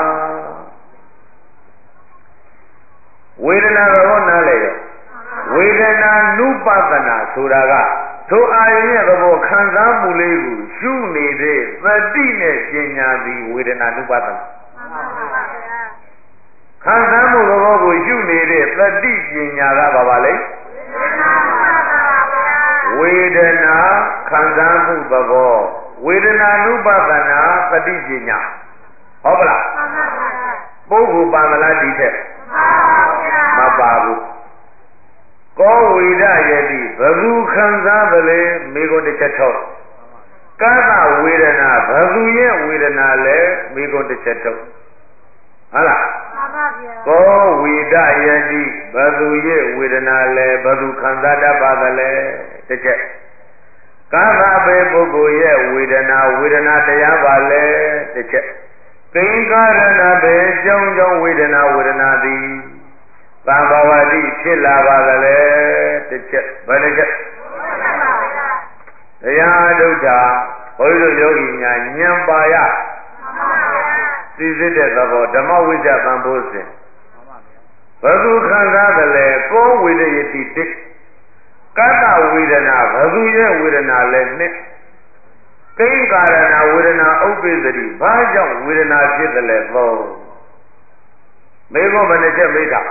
ဝေဒနာရောနားလေရောဝေဒနာနုပဒနာဆိုတာကသို့အာယုရဲ့သဘောခံစားမှုလေးကိုရှုနေတဲ့သတိနဲ့ပညာသည်ဝေဒနာနုပဒနာခံစားမှုသဘောကိုရှုနေတဲ့သတိပညာကဘာလဲဝေဒနာခံစားမှုသဘောဝေဒနာနုပဒနာသတိပညာဟုတ်ပါလားပုဂ္ဂိုလ်ပါမလားဒီထက်မပါဘူးကောဝိဒယတိဘသူခံစားသလဲမိဂုံတစ်ချက်ထုတ်ကသဝေဒနာဘသူရဲ့ဝေဒနာလဲမိဂုံတစ်ချက်ထုတ်ဟုတ်လားကိုဝိဒယတိဘသူရဲ့ဝေဒနာလဲဘသူခံစားတတ်ပါသလဲတစ်ချက်ကာသဘေပုဂ္ဂိုလ်ရဲ့ဝေဒနာတရားပါလဲတစ်ချက်ကိဉ္ကာရဏဘေကြောင့်ဝေဒနာသည်သံဃဝတိဖြစ်လာပါသလဲတစ်ချက်ဘယ်တစ်ချက်တရားဒုဋ္ဌဘုန်းကြီးတို့ယောဂီများဉာဏ်ပါရသိစစ်တဲ့သဘောဓမ္မဝိဇ္ဇပံဖို့စဉ်ဘယ်သူခံစားတယ်လဲကိုဝေဒယတိတိကတ္တဝေဒနာဘယ်သူရဲ့ဝေဒနာလဲနှစ်ကိဉ္ကာရဏဝေဒနာဥပ္ပိသတိဘာကြောင့်ဝေဒနာဖြစ်တယ်လဲသုံးမေခွန်းဘယ်နှချက်မေးတာ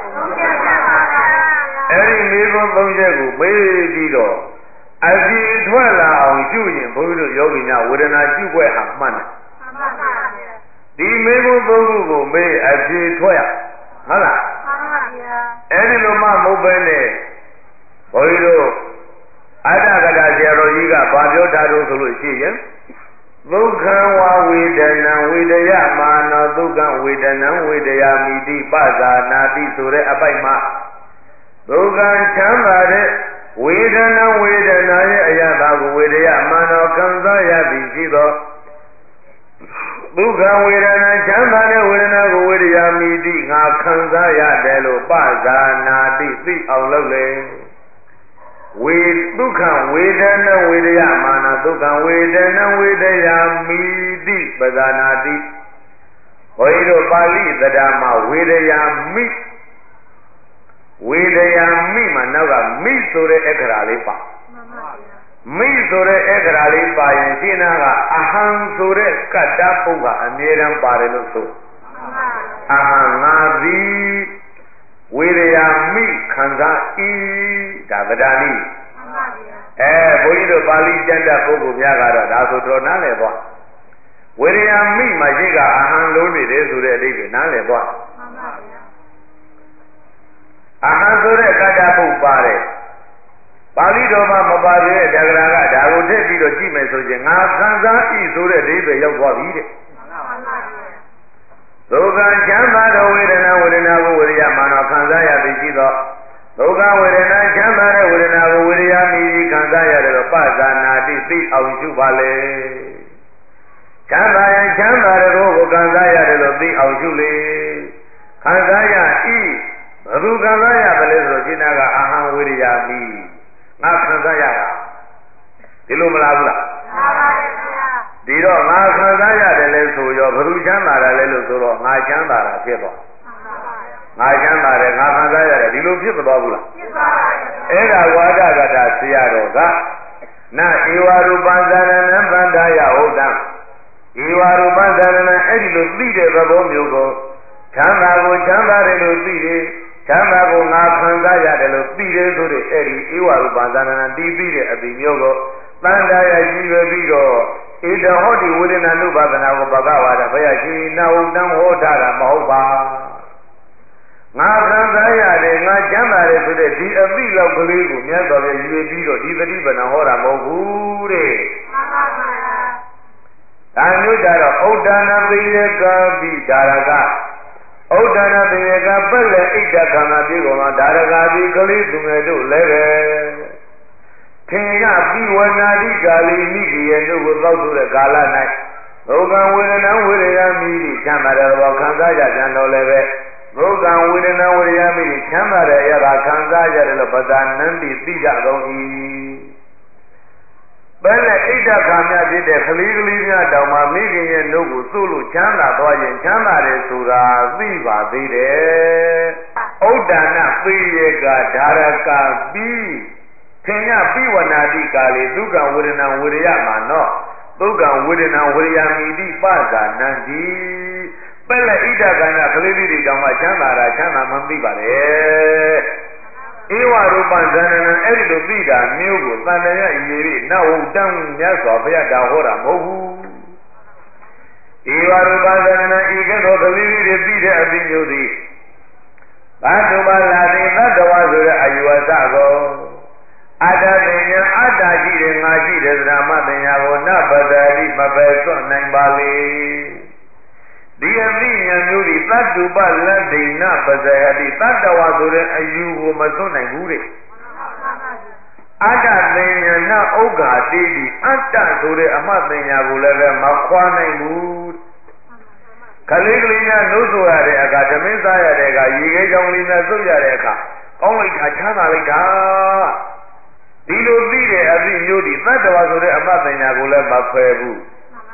အဲ့ဒီမေခွန်းသုံးချက်ကိုမေးပြီးတော့အကြည်ထွက်လာအောင်ရှုရင်ဘုန်းကြီးတို့ယောဂီများဝေဒနာရှုွက်ဟာမှန်တယ်ဒီမေခွန်းသုံးခုကိုမေးအကြည်ထွက်ရဟုတ်လားအဲ့ဒီလိုမှမဟုတ်ပဲနဲ့ဘုန်းကြီးတို့အတ္တကတာဆရာတော်ကြီးကဘာပြောထားလို့ဆိုလို့ရှိရင်ဒုက္ခဝဝေဒနာဝေဒယမာနောဒုက္ခဝေဒနာဝေဒယာမိတိပဇာနာတိဆိုတဲ့အပိုက်မှာဒုက္ခချမ်းသာတဲ့ဝေဒနာရဲ့အရာသာကိုဝေဒယမာနောခံစားရသည်ရှိသောဒုက္ခဝေဒနာချမ်းသာတဲ့ဝေဒနာကိုဝေဒယာမိတိငါခံစားရတယ်လို့ပဇာနာတိသိအောင်လုပ်လေဝေဒုက္ခဝေဒနာဝေဒယမာနဒုက္ခဝေဒနာဝေဒယာမိတိပဇာနာတိဘုန်းကြီးတို့ပါဠိသဒ္ဓမှာဝေဒယာမိမှာနောက်ကမိဆိုတဲ့အခရာလေးပါမိဆိုတဲ့အခရာလေးပါရင်ရှင်းနာကအဟံဆိုတဲ့ကတ္တပုဂ္ဂအမြဲတမ်းပါတယ်လို့ဆိုအဟံငါသည်ဝေဒယာမိခံစားဤဒါဗဒာနိဘုန်းကြီးတို့ပါဠိကျမ်းတဲ့ပုဂ္ဂိုလ်များကတော့ဒါဆိုတော့နားလည်သွားဝေဒယာမိမှာရှိကအဟံလုံးနေတယ်ဆိုတဲ့အဓိပ္ပာယ်နားလည်သွားအဟံဆိုတဲ့ကတ္တပုဂ္ဂပါတယ်ပါဠိတော်မှာမပါသေးတဲ့တက္ကရာကဒါကိုထည့်ပြီးတော့ကြည့်မယ်ဆိုရင်ငါခံစားဤဆိုတဲ့အဓိပ္ပာယ်ရောက်သွားပြီတဲ့ဒုက္ခချမ်းသာသောဝေဒနာကိုဝေဒယမာနောခံစားရသည်ရှိသောဒုက္ခဝေဒနာချမ်းသာတဲ့ဝေဒနာကိုဝေဒယမိခံစားရတယ်လို့ပဇာနာတိသိအောင်ရှုပါလေချမ်းသာရင်ချမ်းသာတဲ့ကိုခံစားရတယ်လို့သိအောင်ရှုလေခံစားရဤဘယ်သူခံစားရသလဲဆိုတော့ရှင်းတာကအာဟံဝေဒယမိငါခံစားရတာဒီလိုမလားဘူးလားမှန်ပါတယ်ခင်ဗျာဒီတော့ငါခံစားရတယ်လဲဆိုရောဘယ်သူချမ်းသာတယ်လဲလို့ဆိုတော့ငါချမ်းသာတာဖြစ်သွားငါချမ်းသာတယ်ငါခံစားရတယ်ဒီလိုဖြစ်သွားဘူးလားဖြစ်ပါပါအဲ့ဒါဝါဒကတာဆရာတော်ကနဧဝရူပဇာနနံဗန္ဒယဟုတ်တံဧဝရူပဇာနနံအဲ့ဒီလိုသိတဲ့သဘောမျိုးကိုချမ်းသာကိုချမ်းသာတယ်လို့သိတယ်ချမ်းသာကိုငါခံစားရတယ်လို့သိတယ်ဆိုတဲ့အဲ့ဒီဧဝရူပဇာနနံသိသိတဲ့အတိမျိုးကိုတန်တရာကြီးပဲပြီးတော့ဣဒဟောတိဝေဒနာနုပါဒနာကိုဘဂဝါဒဘုရားရှင်နာဟုတံဟောထားတာမဟုတ်ပါငါခံစားရတယ်ငါချမ်းသာတယ်ဆိုတဲ့ဒီအသိလောက်ကလေးကိုမြတ်စွာဘုရားရွေပြီးတော့ဒီသတိပဏ္ဏဟောတာမဟုတ်ဘူးတဲ့မှန်ပါပါဒါမျိုးကြတော့ဥဒ္ဒနာပိယကပိဒါရကဥဒ္ဒနာပိယကပက်လက်ဣဒ္ဓခန္ဓာပြေကုန်မှာဒါရကပိကလေးသူငယ်တို့လည်းပဲထင်ရပြီးဝနာတိကာလီမိကြီးရဲ့တို့ကိုသောက်ဆိုတဲ့ကာလ၌ဒုက္ခဝေဒနာဝေဒနာမိကြီးချမ်းသာတဲ့ဘောခံစားကြကြတော့လည်းပဲဒုက္ခဝေဒနာဝေဒနာမိကြီးချမ်းသာတဲ့အရာကခံစားရတယ်လို့ပဇာနန္တိသိကြကုန်၏ဘယ်နဲ့ဣဒ္ဓခါမြဖြစ်တဲ့ကလေးများတောင်မှမိခင်ရဲ့နှုတ်ကိုသို့လို့ချမ်းသာသွားရင်ချမ်းသာတယ်ဆိုတာသိပါသေးတယ်ဥဒ္ဒနာပိယကဒါရကပိထင်ရပိဝနာတိကာလေဒုက္ခဝေဒနာဝေရယမှာနောဒုက္ခဝေဒနာဝေရယမိတိပဇာနန္တိပက်လက်ဣဒ္ဓကန္နကလေးတွေတောင်မှချမ်းသာတာချမ်းသာမှသိပါတယ်ဧဝရူပဇာနနံအဲ့ဒီလိုသိတာမျိုးကိုသံတရာရည်ရည်နဝုတံမြတ်စွာဘုရားတာဟောတာမဟုတ်ဘူးဧဝရူပဇာနနံဤကဲ့သို့ကလေးတွေသိတဲ့အသိမျိုးသည်ဘတ်တုပါလာတိသတ္တဝါဆိုတဲ့အယူဝါဒကိုအတ္တပညာအတ္တရှိတယ်ငါရှိတယ်သရမပညာကိုနပတ္တိမပယ်စွန့်နိုင်ပါလေဒီအသိဉာဏ်မျိုးဒီသသတ္တုပလတ္တိနပဇယတိတတ္တဝါဆိုတဲ့အယူကိုမစွန့်နိုင်ဘူးတဲ့အတ္တသင်္ညာဏဥက္ကာတိတိအတ္တဆိုတဲ့အမှတ်သင်္ညာကိုလည်းပဲမခွာနိုင်ဘူးခလေးကလေးများနှုတ်ဆိုရတဲ့အခါဓမင်းစားရတဲ့အခါရေခဲကြောင်လေးများစုပ်ရတဲ့အခါကောင်းလိုက်တာချမ်းသာလိုက်တာဒီလိုသိတဲ့အသည့်မျိုးဒီသတ္တဝါဆိုတဲ့အမှတ်ပညာကိုလည်းမဖယ်ဘူး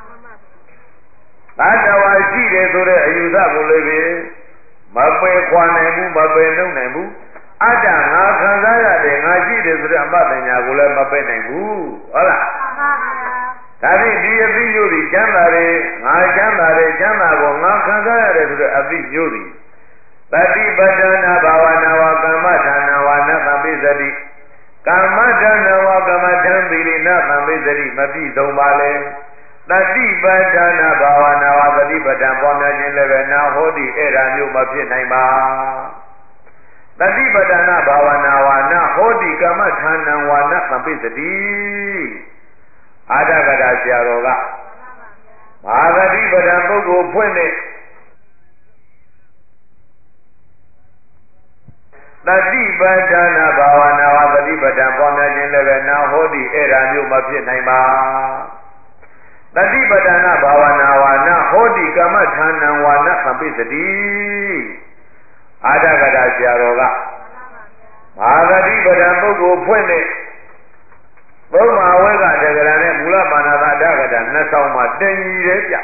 သတ္တဝါရှိတယ်ဆိုတဲ့အယူဆကိုလည်းပဲမပယ်ခွာနိုင်ဘူးမပယ်နှုတ်နိုင်ဘူးအတ္တငါခံစားရတယ်ငါရှိတယ်ဆိုတဲ့အမှတ်ပညာကိုလည်းမပယ်နိုင်ဘူးဟုတ်လားဒါဖြင့်ဒီအသည့်မျိုးဒီချမ်းသာတယ်ငါချမ်းသာတယ်ချမ်းသာကိုငါခံစားရတယ်ဆိုတဲ့အသည့်မျိုးဒီတတိပဋ္ဌာနာဘာဝနာဝကမ္မဌာနဝနသပိစတိကမ္မဌာနဝကမ္မဌံသီရိနသံပိစတိမပြည့်စုံပါလေတတိပဋ္ဌာနာဘာဝနာဝတတိပဋ္ဌာန်ပွားများခြင်းလည်းပဲနာဟောတိအဲ့ဒါမျိုးမဖြစ်နိုင်ပါတတိပဋ္ဌာနာဘာဝနာဝနာဟောတိကမ္မဌာနဝနသံပိစတိအာဒဂဒဆရာတော်ကဘာဂတိပဋ္ဌာန်ပုဂ္ဂိုလ်ဖွင့်တဲ့တတိပဋ္ဌာနာဘာဝနာဝတတိပဋ္ဌာန်ပွားများခြင်းလည်းပဲနာဟောတိအဲ့ဒါမျိုးမဖြစ်နိုင်ပါတတိပဋ္ဌာနာဘာဝနာဝနာဟောတိကမ္မဌာနံဝနသံပိစတိအာဒဂဒဆရာတော်ကဘာဂတိပဋ္ဌာန်ပုဂ္ဂိုလ်ဖွင့်တဲ့ဘုမာဝေကတက္ကရာနဲ့မူလပါဏာသာအဒဂဒနှစ်ဆောင်မှာတင်ကြီးတယ်ဗျ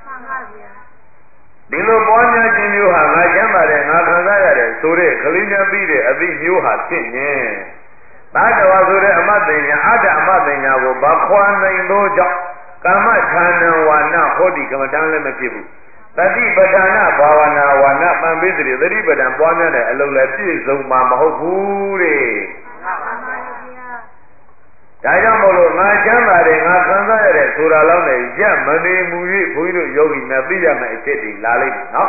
ဒီလိုပွားများခြင်းမျိုးဟာငါချမ်းသာတယ်ငါခံစားရတယ်ဆိုတဲ့ကလေးများပြီးတဲ့အသည့်မျိုးဟာဖြစ်နေသတ္တဝါဆိုတဲ့အမတ်ပညာအတ္တအမတ်ပညာကိုဘာခွာနိုင်သောကြောင့်ကမ္မဌာနဝါနဟောတိကမ္မဋ္ဌာန်းလည်းမဖြစ်ဘူးတတိပဋ္ဌာနာဘာဝနာဝါနပံပိစရိသတိပဋ္ဌာန်ပွားများတဲ့အလုံးလည်းပြည့်စုံမှာမဟုတ်ဘူးတဲ့ဒါကြောင့်မို့လို့ငါချမ်းသာတယ်ငါခံစားရတယ်ဆိုတာလောက်နဲ့ရက်မနေမူ၍ဘုန်းကြီးတို့ယောဂီများသိရမယ့်အချက်တွေလာလိမ့်မယ်နော်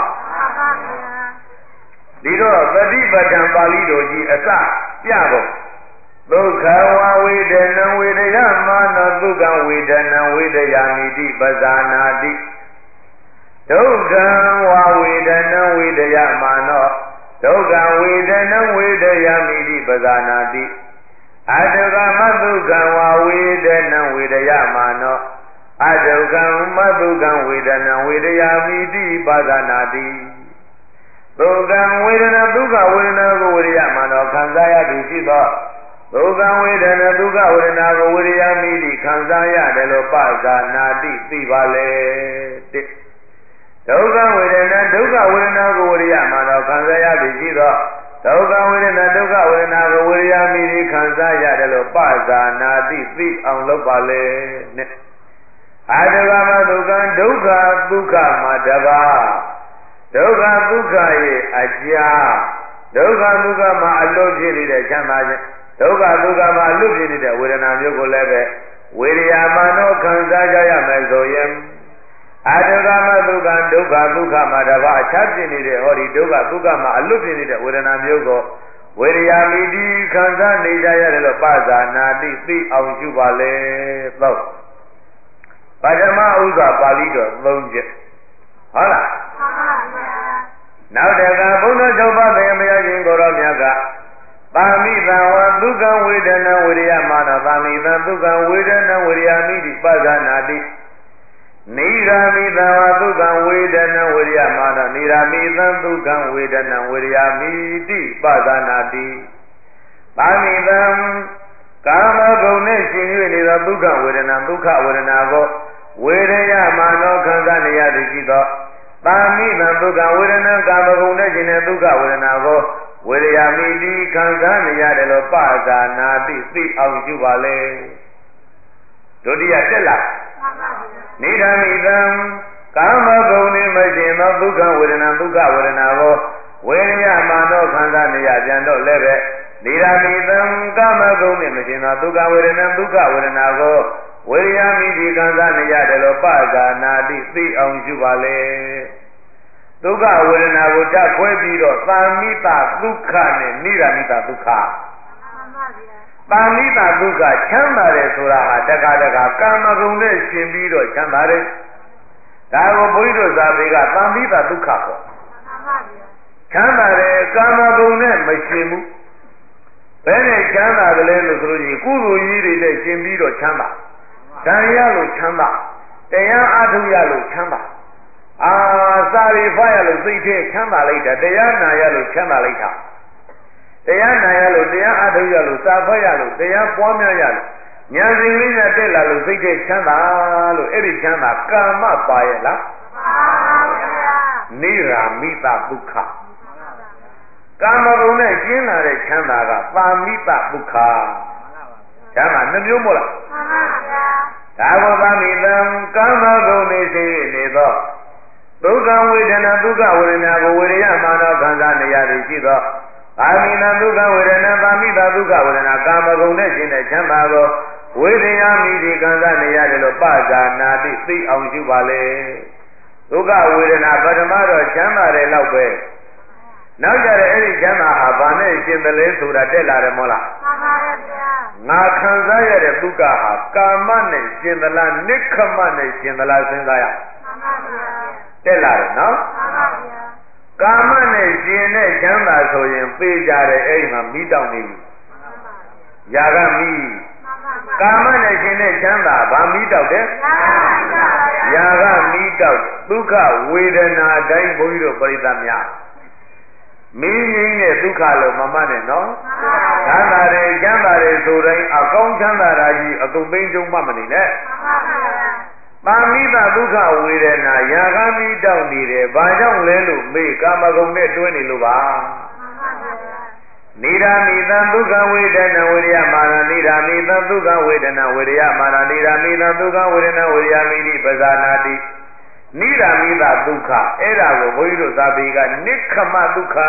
ဒီတော့သတိပဋ္ဌာန်ပါဠိတော်ကြီးအစပြဖို့ဒုက္ခဝဝေဒနံဝေဒယမာနောဒုက္ခဝေဒနံဝေဒယာမိတိပဇာနာတိဒုက္ခဝဝေဒနံဝေဒယမာနောဒုက္ခဝေဒနံဝေဒယာမိတိပဇာနာတိအတုကမတုကံဝဝေဒနံဝေဒယမာနောအတုကံမတုကံဝေဒနံဝေဒယာမိတိပဇာနာတိဒုက္ခဝေဒနာဒုက္ခဝေဒနာကိုဝေဒယမာနောခံစားရသည်ရှိသောဒုက္ခဝေဒနာဒုက္ခဝေဒနာကိုဝေဒယာမိတိခံစားရတယ်လို့ပဇာနာတိသိပါလေတဲ့ဒုက္ခဝေဒနာဒုက္ခဝေဒနာကိုဝေဒယမာနောခံစားရသည်ရှိသောဒုက္ခဝေဒနာဒုက္ခဝေဒနာကိုဝေဒယာမိတိခံစားရတယ်လို့ပဇာနာတိသိအောင်လုပ်ပါလေနဲ့အတ္တကမဒုက္ခဒုက္ခဒုက္ခမှာတပါဒုက္ခဒုက္ခရဲ့အကြာဒုက္ခဒုက္ခမှာအလွတ်ဖြစ်နေတဲ့ချမ်းသာခြင်းဒုက္ခဒုက္ခမှာအလွတ်ဖြစ်နေတဲ့ဝေဒနာမျိုးကိုလည်းပဲဝေဒယာမာနောခံစားကြရမယ်ဆိုရင်အတ္တကမဒုက္ခဒုက္ခဒုက္ခမှာတပါအခြားဖြစ်နေတဲ့ဟောဒီဒုက္ခဒုက္ခမှာအလွတ်ဖြစ်နေတဲ့ဝေဒနာမျိုးကိုဝေဒယာမိတိခံစားနေကြရတယ်လို့ပဇာနာတိသိအောင်ရှုပါလေတော့ပထမဥစ္စာပါဠိတော်၃ချက်ဟုတ်လားနောက်တကဘုန်းတော်၆ပါးသေမရခြင်းကိုရောမြတ်ကပါမိသံဝဒုက္ခဝေဒနာဝေဒယမာနပါမိသံဒုက္ခဝေဒနာဝေဒယမိတိပဇာနာတိနိရာမိသံဝဒုက္ခဝေဒနာဝေဒယမာနနိရာမိသံဒုက္ခဝေဒနာဝေဒယမိတိပဇာနာတိပါမိသံကာမဂုဏ်နဲ့ရှင်၍နေသောဒုက္ခဝေဒနာဒုက္ခဝေဒနာကိုဝေဒယမာနောခံစားနေရသည်ရှိသောပါမိသံဒုက္ခဝေဒနာကာမဂုဏ်နဲ့ရှင်တဲ့ဒုက္ခဝေဒနာကိုဝေဒယာမိတိခံစားနေရတယ်လို့ပဇာနာတိသိအောင်ယူပါလေဒုတိယတက်လာနိဒာမိသံကာမဂုဏ်နဲ့မရှင်သောဒုက္ခဝေဒနာဒုက္ခဝေဒနာကိုဝေဒယမာနောခံစားနေရပြန်တော့လည်းပဲနိဒာမိသံကာမဂုဏ်နဲ့မရှင်သောဒုက္ခဝေဒနာဒုက္ခဝေဒနာကိုဝေဒယာမိတိခံစားနေရတယ်လို့ပဇာနာတိသိအောင်ယူပါလေဒုက္ခဝေဒနာကိုဓာတ်ခွဲပြီးတော့သာမိတဒုက္ခနဲ့နိရမိတဒုက္ခသာမိတဒုက္ခချမ်းသာတယ်ဆိုတာဟာတက္ကະကာမဂုဏ်နဲ့ရှင်ပြီးတော့ချမ်းသာတယ်ဒါကိုဘုန်းကြီးတို့ဇာတိကသာမိတဒုက္ခပေါ့ချမ်းသာတယ်ကာမဂုဏ်နဲ့မရှင်ဘူးဘယ်နဲ့ချမ်းသာကလေးလို့ဆိုလို့ရှိရင်ကုသိုလ်ကြီးတွေနဲ့ရှင်ပြီးတော့ချမ်းသာဓာရလို့ချမ်းသာတရားအထုရလို့ချမ်းသာစာရီဖတ်ရလို့စိတ်ထဲချမ်းသာလိုက်တာတရားနာရလို့ချမ်းသာလိုက်တာတရားနာရလို့တရားအထုရလို့စာဖတ်ရလို့တရားပွားများရလို့ဉာဏ်စဉ်လေးနဲ့တက်လာလို့စိတ်ထဲချမ်းသာလို့အဲ့ဒီချမ်းသာကာမပါရဲ့လားနိရာမိတဒုက္ခကာမဂုဏ်နဲ့ကျင်းလာတဲ့ချမ်းသာကပါမိတဒုက္ခချမ်းသာနှမျိုးမို့လားဒါကိုပါမိတံကာမဂုဏ်နေစေနေသောဒုက္ခဝေဒနာဒုက္ခဝေဒနာကိုဝေရယမာနောခံစားနေရသည်ရှိသောပါမိတံဒုက္ခဝေဒနာပါမိတဒုက္ခဝေဒနာကာမဂုဏ်နဲ့ကျင်းတဲ့ချမ်းသာကိုဝေဒနာမိဒီခံစားနေရတယ်လို့ပဇာနာတိသိအောင်ရှုပါလေဒုက္ခဝေဒနာပထမတော့ချမ်းသာတယ်လောက်ပဲနောက်ကြတဲ့အဲ့ဒီချမ်းသာဟာဘာနဲ့ရှင်တယ်လဲဆိုတာတက်လာတယ်မဟုတ်လားမှန်ပါဗျာငါခံစားရတဲ့ဒုက္ခဟာကာမနဲ့ရှင်သလားနိခမနဲ့ရှင်သလားစဉ်းစားရမှန်ပါဗျာတက်လာတယ်နော်မှန်ပါဗျာကာမနဲ့ရှင်တဲ့ချမ်းသာဆိုရင်ပြေးကြတယ်အဲ့ဒီမှာမိတောင်နေပြီຢာကမိကာမနဲ့ရှင်တဲ့ချမ်းသာဗာမိတောက်တယ်ຢာကမိတောက်ဒုက္ခဝေဒနာတိုင်းဘုန်းကြီးတို့ပရိသတ်များမင်းငိမ့်တဲ့ဒုက္ခလို့မမှတ်နဲ့နော်ချမ်းသာတယ်ချမ်းသာတယ်ဆိုတိုင်းအကောင်းချမ်းသာတာကြီးအကုန်သိမ်းကျုံမှမနေနဲ့ပါမိသဒုက္ခဝေဒနာຢာကမိတောက်နေတယ်ဘာကြောင့်လဲလို့မေးကာမဂုဏ်နဲ့တွဲနေလို့ပါနိဒာမိသံဒုက္ခဝေဒနာဝေရယမာရနိဒာမိသံဒုက္ခဝေဒနာဝေရယမာရနိဒာမိသံဒုက္ခဝေဒနာဝေရယမိတိပဇာနာတိနိဒာမိသဒုက္ခအဲ့ဒါကိုဘုန်းကြီးတို့သာပေကနိခမဒုက္ခ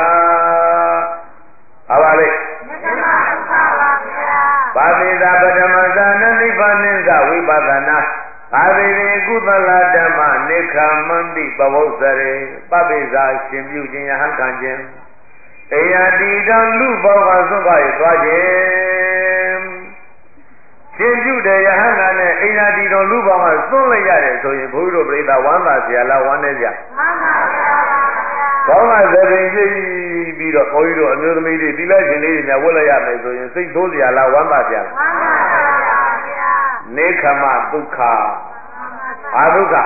ဟာပါလေနိခမဒုက္ခပါဗျာပါတိသာပထမဇာနနိဗ္ဗာန်သဝိပဿနာပါတိရေကုသလဓမ္မနိခမန္တိပဝုဇရေပပိဇာရှင်ပြုခြင်းယဟံခံခြင်းတရားတည်တော်လူဘောကစွန့်ခွာရသွားခြင်းရှင်ပြုတဲ့ယဟန်ကနဲ့အိန္ဒာတည်တော်လူဘောကစွန့်လိုက်ရတယ်ဆိုရင်ဘုရားတို့ပြိဿဝမ်းသာစရာလားဝမ်းနည်းစရာဝမ်းသာပါဗျာဘောကသဘင်ကြည့်ပြီးတော့ဘုန်းကြီးတို့အမျိုးသမီးတွေသီလရှင်လေးတွေညာဝတ်လိုက်ရမယ်ဆိုရင်စိတ်ဆိုးစရာလားဝမ်းသာစရာလားဝမ်းသာပါဗျာနေခမဒုက္ခဘာဒုက္ခ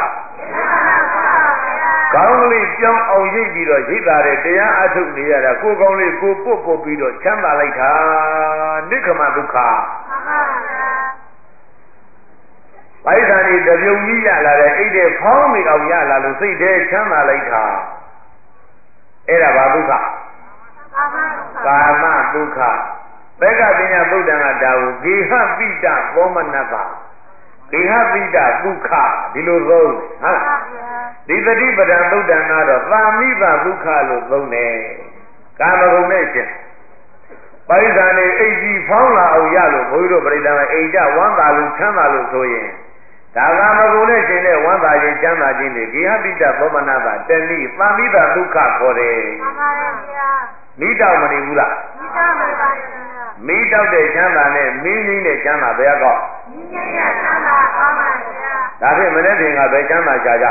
ကောင်းကလေးကြောင်းအောင်ရိပ်ပြီးတော့ရိပ်တာတဲ့တရားအထုတ်နေရတာကိုယ်ကောင်းလေးကိုပုတ်ပြီးတော့ချမ်းသာလိုက်တာနိခမဒုက္ခမှန်ပါဗျာပိုက်ဆံတွေတပြုံကြီးရလာတဲ့အိတ်တဲ့ဖောင်းမိအောင်ရလာလို့စိတ်ထဲချမ်းသာလိုက်တာအဲ့ဒါဘာဒုက္ခကာမဒုက္ခဘက်ကပညာဗုဒ္ဓံကဒါကိုဂေဟပိတသောမနတဂေဟပိတဒုက္ခဒီလိုသုံးဟုတ်လားဒီတတိပဒံသုတ်တံကတော့သာမိသဒုက္ခလို့သုံးတယ်ကာမဂုဏ်နဲ့ရှင်ပိုက်ဆံနေအိတ်ကြီးဖောင်းလာအောင်ရလို့ဘုန်းကြီးတို့ပြိတ္တာအိမ်ကြဝမ်းသာလို့ချမ်းသာလို့ဆိုရင်ဒါကာမဂုဏ်နဲ့ရှင်တဲ့ဝမ်းသာခြင်းချမ်းသာခြင်းတွေဂေဟပိတသောမနတတဏိသာမိသဒုက္ခခေါ်တယ်မှန်ပါဗျာမိတောက်မနေဘူးလားမိတောက်ပါဗျာမိတောက်တဲ့ချမ်းသာနဲ့မင်းကြီးနဲ့ချမ်းသာဘယ်ကောမင်းကြီးနဲ့ချမ်းသာကောင်းပါဗျာဒါဖြင့်မနေ့တင်ကပဲချမ်းသာကြကြ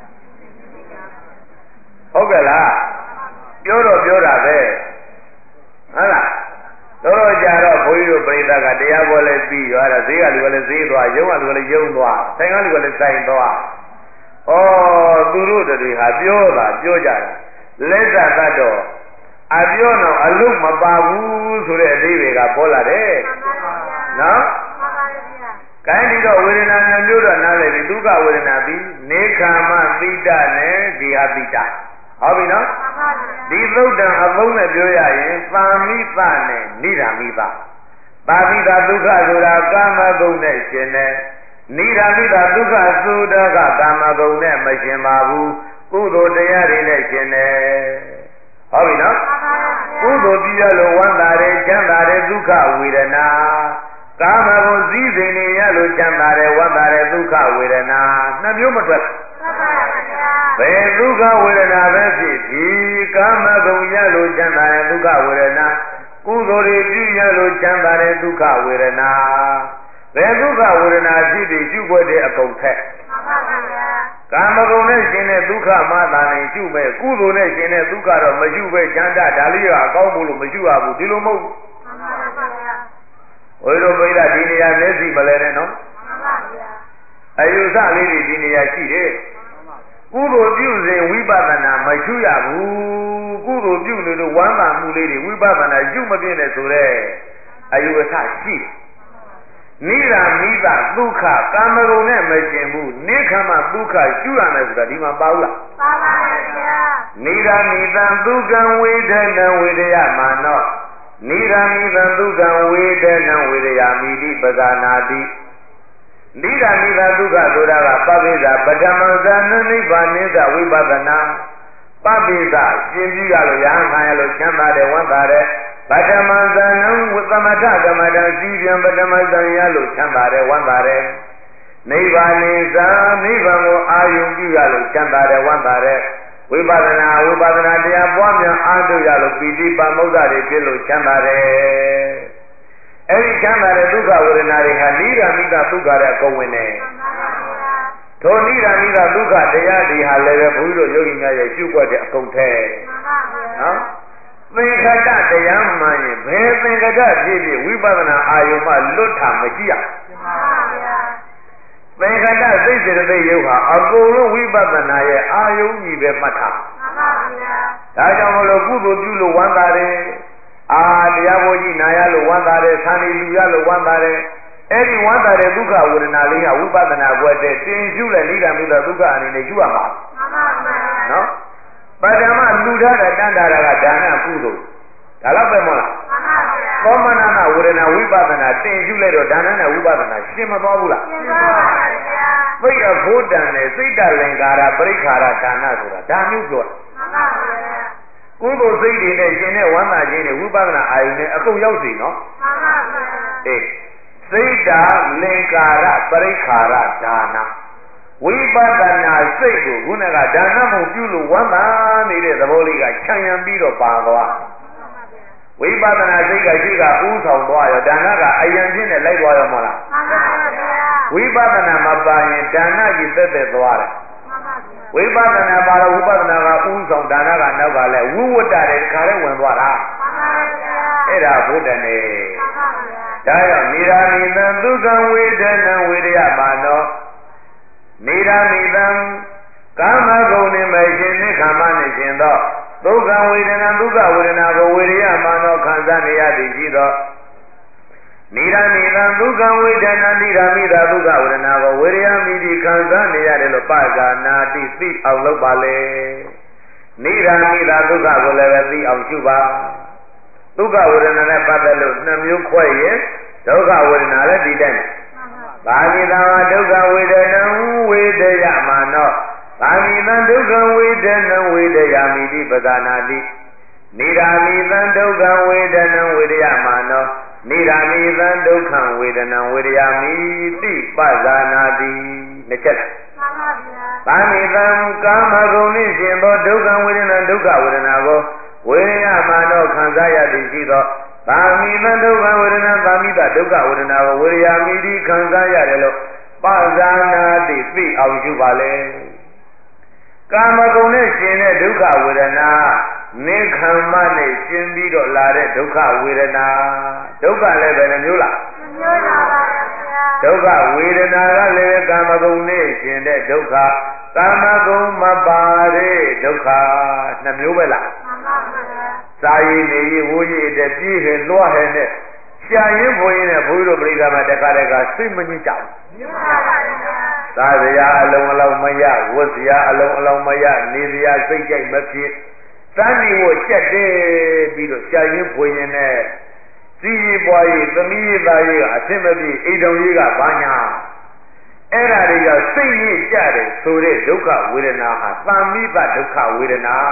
ဟုတ်ကဲ့လားပြောတော့ပြောတာပဲဟုတ်လားတော့ကြတော့ဘုန်းကြီးတို့ပြိဿကတရားပေါ်လဲပြီးရောအဲ့ဒါဈေးကလူကလည်းဈေးသွားရုံးကလူကလည်းရုံးသွားဆိုင်ကလူကလည်းဆိုင်သွားဩသူတို့တွေဟာပြောတာပြောကြတာလက်သတ်တော့အပြောတော့အလုံးမပါဘူးဆိုတဲ့အသေးတွေကပေါ်လာတယ်နော်မှန်ပါဗျာကိုင်းဒီတော့ဝေဒနာနှမျိုးတော့နားလည်ပြီဒုက္ခဝေဒနာပြီးနေခာမပိတနဲ့ဒီဟာပိတဟုတ်ပြီနော်ဒီသုတ်တံအသုံးနဲ့ပြောရရင်သာမိသနဲ့နိဒာမိသပါပိတာဒုက္ခဆိုတာကာမဂုဏ်နဲ့ရှင်တယ်နိဒာမိသဒုက္ခဆိုတာကကာမဂုဏ်နဲ့မရှင်ပါဘူးကုသိုလ်တရားတွေနဲ့ရှင်တယ်ဟုတ်ပြီနော်ကုသိုလ်ပြုရလို့ဝမ်းသာတယ်ချမ်းသာတယ်ဒုက္ခဝေဒနာကာမဂုဏ်စည်းစိမ်နေရလို့ချမ်းသာတယ်ဝမ်းသာတယ်ဒုက္ခဝေဒနာနှစ်မျိုးမထွက်ဘယ်ဒုက္ခဝေဒနာပဲဖြစ်ဒီကာမဂုဏ်ရလို့ချမ်းသာတဲ့ဒုက္ခဝေဒနာကုသိုလ်တွေပြုရလို့ချမ်းသာတဲ့ဒုက္ခဝေဒနာဘယ်ဒုက္ခဝေဒနာဖြစ်ပြီးကျုပ်ွက်တဲ့အကုန်ထက်မှန်ပါဗျာကာမဂုဏ်နဲ့ရှင်တဲ့ဒုက္ခမှသာနေရှုမဲ့ကုသိုလ်နဲ့ရှင်တဲ့ဒုက္ခတော့မရှုပဲချမ်းသာဒါလေးကအကောင်းဖို့လို့မရှုရဘူးဒီလိုမဟုတ်ဝိရောပိဒဒီနေရာမျက်စိမလဲနဲ့နော်အယူဆလေးတွေဒီနေရာရှိတယ်ကုသိုလ်ပြုစဉ်ဝိပဿနာမရှုရဘူးကုသိုလ်ပြုနေလို့ဝမ်းသာမှုလေးတွေဝိပဿနာရှုမပြည့်နဲ့ဆိုတဲ့အယူအဆရှိနိရာမိသဒုက္ခကာမဂုဏ်နဲ့မရှင်ဘူးနိခမဒုက္ခရှုရမယ်ဆိုတာဒီမှာပါဘူးလားပါပါဗျာနိရာမိသဒုက္ခဝေဒနာဝေဒယမာနောနိရာမိသဒုက္ခဝေဒနာဝေဒယာမိတိပဇာနာတိနိရာမိသဒုက္ခဆိုတာကပပိစ္ဆာပထမဇာနနိဗ္ဗာန်နိစ္စဝိပဿနာပပိစ္ဆာရှင်းပြရလို့ရဟန်းခံရလို့ချမ်းသာတယ်ဝမ်းသာတယ်ပထမဇာနံဝသမထကမ္မတံစီပြန်ပထမဇာရလို့ချမ်းသာတယ်ဝမ်းသာတယ်နိဗ္ဗာန်နိစ္စနိဗ္ဗာန်ကိုအာယုံပြုရလို့ချမ်းသာတယ်ဝမ်းသာတယ်ဝိပဿနာတရားပွားများအားထုတ်ရလို့ပီတိပါမုဒ္ဒတွေဖြစ်လို့ချမ်းသာတယ်အဲဒီချမ်းသာတဲ့ဒုက္ခဝေဒနာတွေဟာနိရာမိသဒုက္ခတဲ့အကုန်ဝင်တယ်ထိုနိရာမိသဒုက္ခတရားတွေဟာလည်းပဲဘုန်းကြီးတို့ယောဂီများရဲ့ရှုွက်တဲ့အကုန်ထဲနော်သင်္ခတတရားမှန်ရင်ဘယ်သင်္ခတဖြစ်ဖြစ်ဝိပဿနာအာယုံမှလွတ်တာမရှိရသင်္ခတစိတ်စေတသိက်ယုတ်ဟာအကုန်လုံးဝိပဿနာရဲ့အာယုံကြီးပဲမှတ်ထားဒါကြောင့်မလို့ကုသိုလ်ပြုလို့ဝမ်းသာတယ်တရားဘောကြီးနာရလို့ဝမ်းသာတယ်ဆံနေလူရလို့ဝမ်းသာတယ်အဲ့ဒီဝမ်းသာတဲ့ဒုက္ခဝေဒနာလေးဟာဝိပဿနာကွက်တဲ့တင်ရှုတဲ့နိဒာမိသောဒုက္ခအနေနဲ့ရှုရမှာနော်ပထမလူထားတဲ့တန်တာကဒါနကုသိုလ်ဒါတော့ပဲမဟုတ်လားသောမနနာဝေဒနာဝိပဿနာတင်ရှုလိုက်တော့ဒါနနဲ့ဝိပဿနာရှင်းမသွားဘူးလားရှင်းသွားပါဗျာသိအဖို့တန်နဲ့စိတ်တလင်္ကာရပရိခါရဒါနဆိုတာဒါမျိုးပြောတာမှန်ပါဗျာကုသိုလ်စိတ်တွေနဲ့ရှင်တဲ့ဝမ်းသာခြင်းတွေဝိပဿနာအာယုန်နဲ့အကုန်ရောက်စီနော်မှန်ပါဗျာအေးစိတ်တလင်္ကာရပရိခါရဒါနဝိပဿနာစိတ်ကိုခုနကဒါနမှုပြုလို့ဝမ်းသာနေတဲ့သဘောလေးကခြံရံပြီးတော့ပါသွားဝိပဿနာစိတ်ကရှိကဥဆောင်သွားရောဒါနကအယံချင်းနဲ့လိုက်သွားရောမလားမှန်ပါဗျာဝိပဿနာမပါရင်ဒါနကြီးသက်သက်သွားတယ်ဝိပဿနာပါတော့ဝိပဿနာကဥဆောင်ဒါနကနောက်ကလည်းဝိဝတ္တတဲ့ခါလေးဝင်သွားတာမှန်ပါဗျာအဲ့ဒါဘုဒ္ဓနဲ့မှန်ပါဗျာဒါကြောင့်နိရာမိသံဒုက္ခဝေဒနာဝေဒယမာနောနိရာမိသံကာမဂုဏ်နှင့်မရှင်နိခမနှင့်ရှင်သောဒုက္ခဝေဒနာဒုက္ခဝေဒနာကိုဝေရိယမာနောခံစားနေရသည်ရှိသောနိရာမိသံဒုက္ခဝေဒနာနိရာမိသာဒုက္ခဝေဒနာကိုဝေရိယမိတိခံစားနေရတယ်လို့ပဇာနာတိသိအောင်လုပ်ပါလေနိရာမိသာဒုက္ခကိုလည်းပဲသိအောင်ရှုပါဒုက္ခဝေဒနာနဲ့ပတ်သက်လို့နှစ်မျိုးခွဲရင်ဒုက္ခဝေဒနာလည်းဒီတိုင်းပါဠိသာဝဒုက္ခဝေဒနာဝေဒယမာနောပါဠိသံဒုက္ခဝေဒနာဝေဒယာမိတိပဇာနာတိနိရာမိသံဒုက္ခဝေဒနာဝေဒယမာနောနိရာမိသံဒုက္ခဝေဒနာဝေဒယာမိတိပဇာနာတိနှစ်ချက်မှန်ပါဗျာပါဠိသံကာမဂုဏ်နှင့်ရှင်သောဒုက္ခဝေဒနာဒုက္ခဝေဒနာကိုဝေရိယမာနောခံစားရသည်ရှိသောပါဠိသံဒုက္ခဝေဒနာပါဠိသဒုက္ခဝေဒနာကိုဝေရိယမိတိခံစားရတယ်လို့ပဇာနာတိသိအောင်ယူပါလေကာမဂုဏ်နဲ့ရှင်တဲ့ဒုက္ခဝေဒနာနိခမ္မနဲ့ရှင်ပြီးတော့လာတဲ့ဒုက္ခဝေဒနာဒုက္ခလည်းပဲမျိုးလားမျိုးပါပါဗျာဒုက္ခဝေဒနာကလည်းကာမဂုဏ်နဲ့ရှင်တဲ့ဒုက္ခကာမဂုဏ်မပါတဲ့ဒုက္ခနှစ်မျိုးပဲလားမှန်ပါဗျာစာရည်နေရဝိုးရည်တဲ့ပြည့်ဟဲ့လွှတ်ဟဲ့နဲ့ရှာရင်ဘုန်းကြီးနဲ့ဘုန်းကြီးတို့ပြိဿမှာတခါတခါစိတ်မငြိကြဘူးမှန်ပါဗျာသာစရာအလုံးအလုံးမရဝတ်စရာအလုံးအလုံးမရနေစရာစိတ်ကြိုက်မဖြစ်တန်းနေကိုချက်တယ်ပြီးတော့ရှာရင်ဘုန်းကြီးနဲ့စီးရီပွားရေးသမီးရေးသားရေးအဆင်မပြေအိမ်တော်ရေးကဘာညာအဲ့ဒါတွေကစိတ်ရည်ကြတယ်ဆိုတဲ့ဒုက္ခဝေဒနာဟာသံမိဘဒုက္ခဝေဒနာ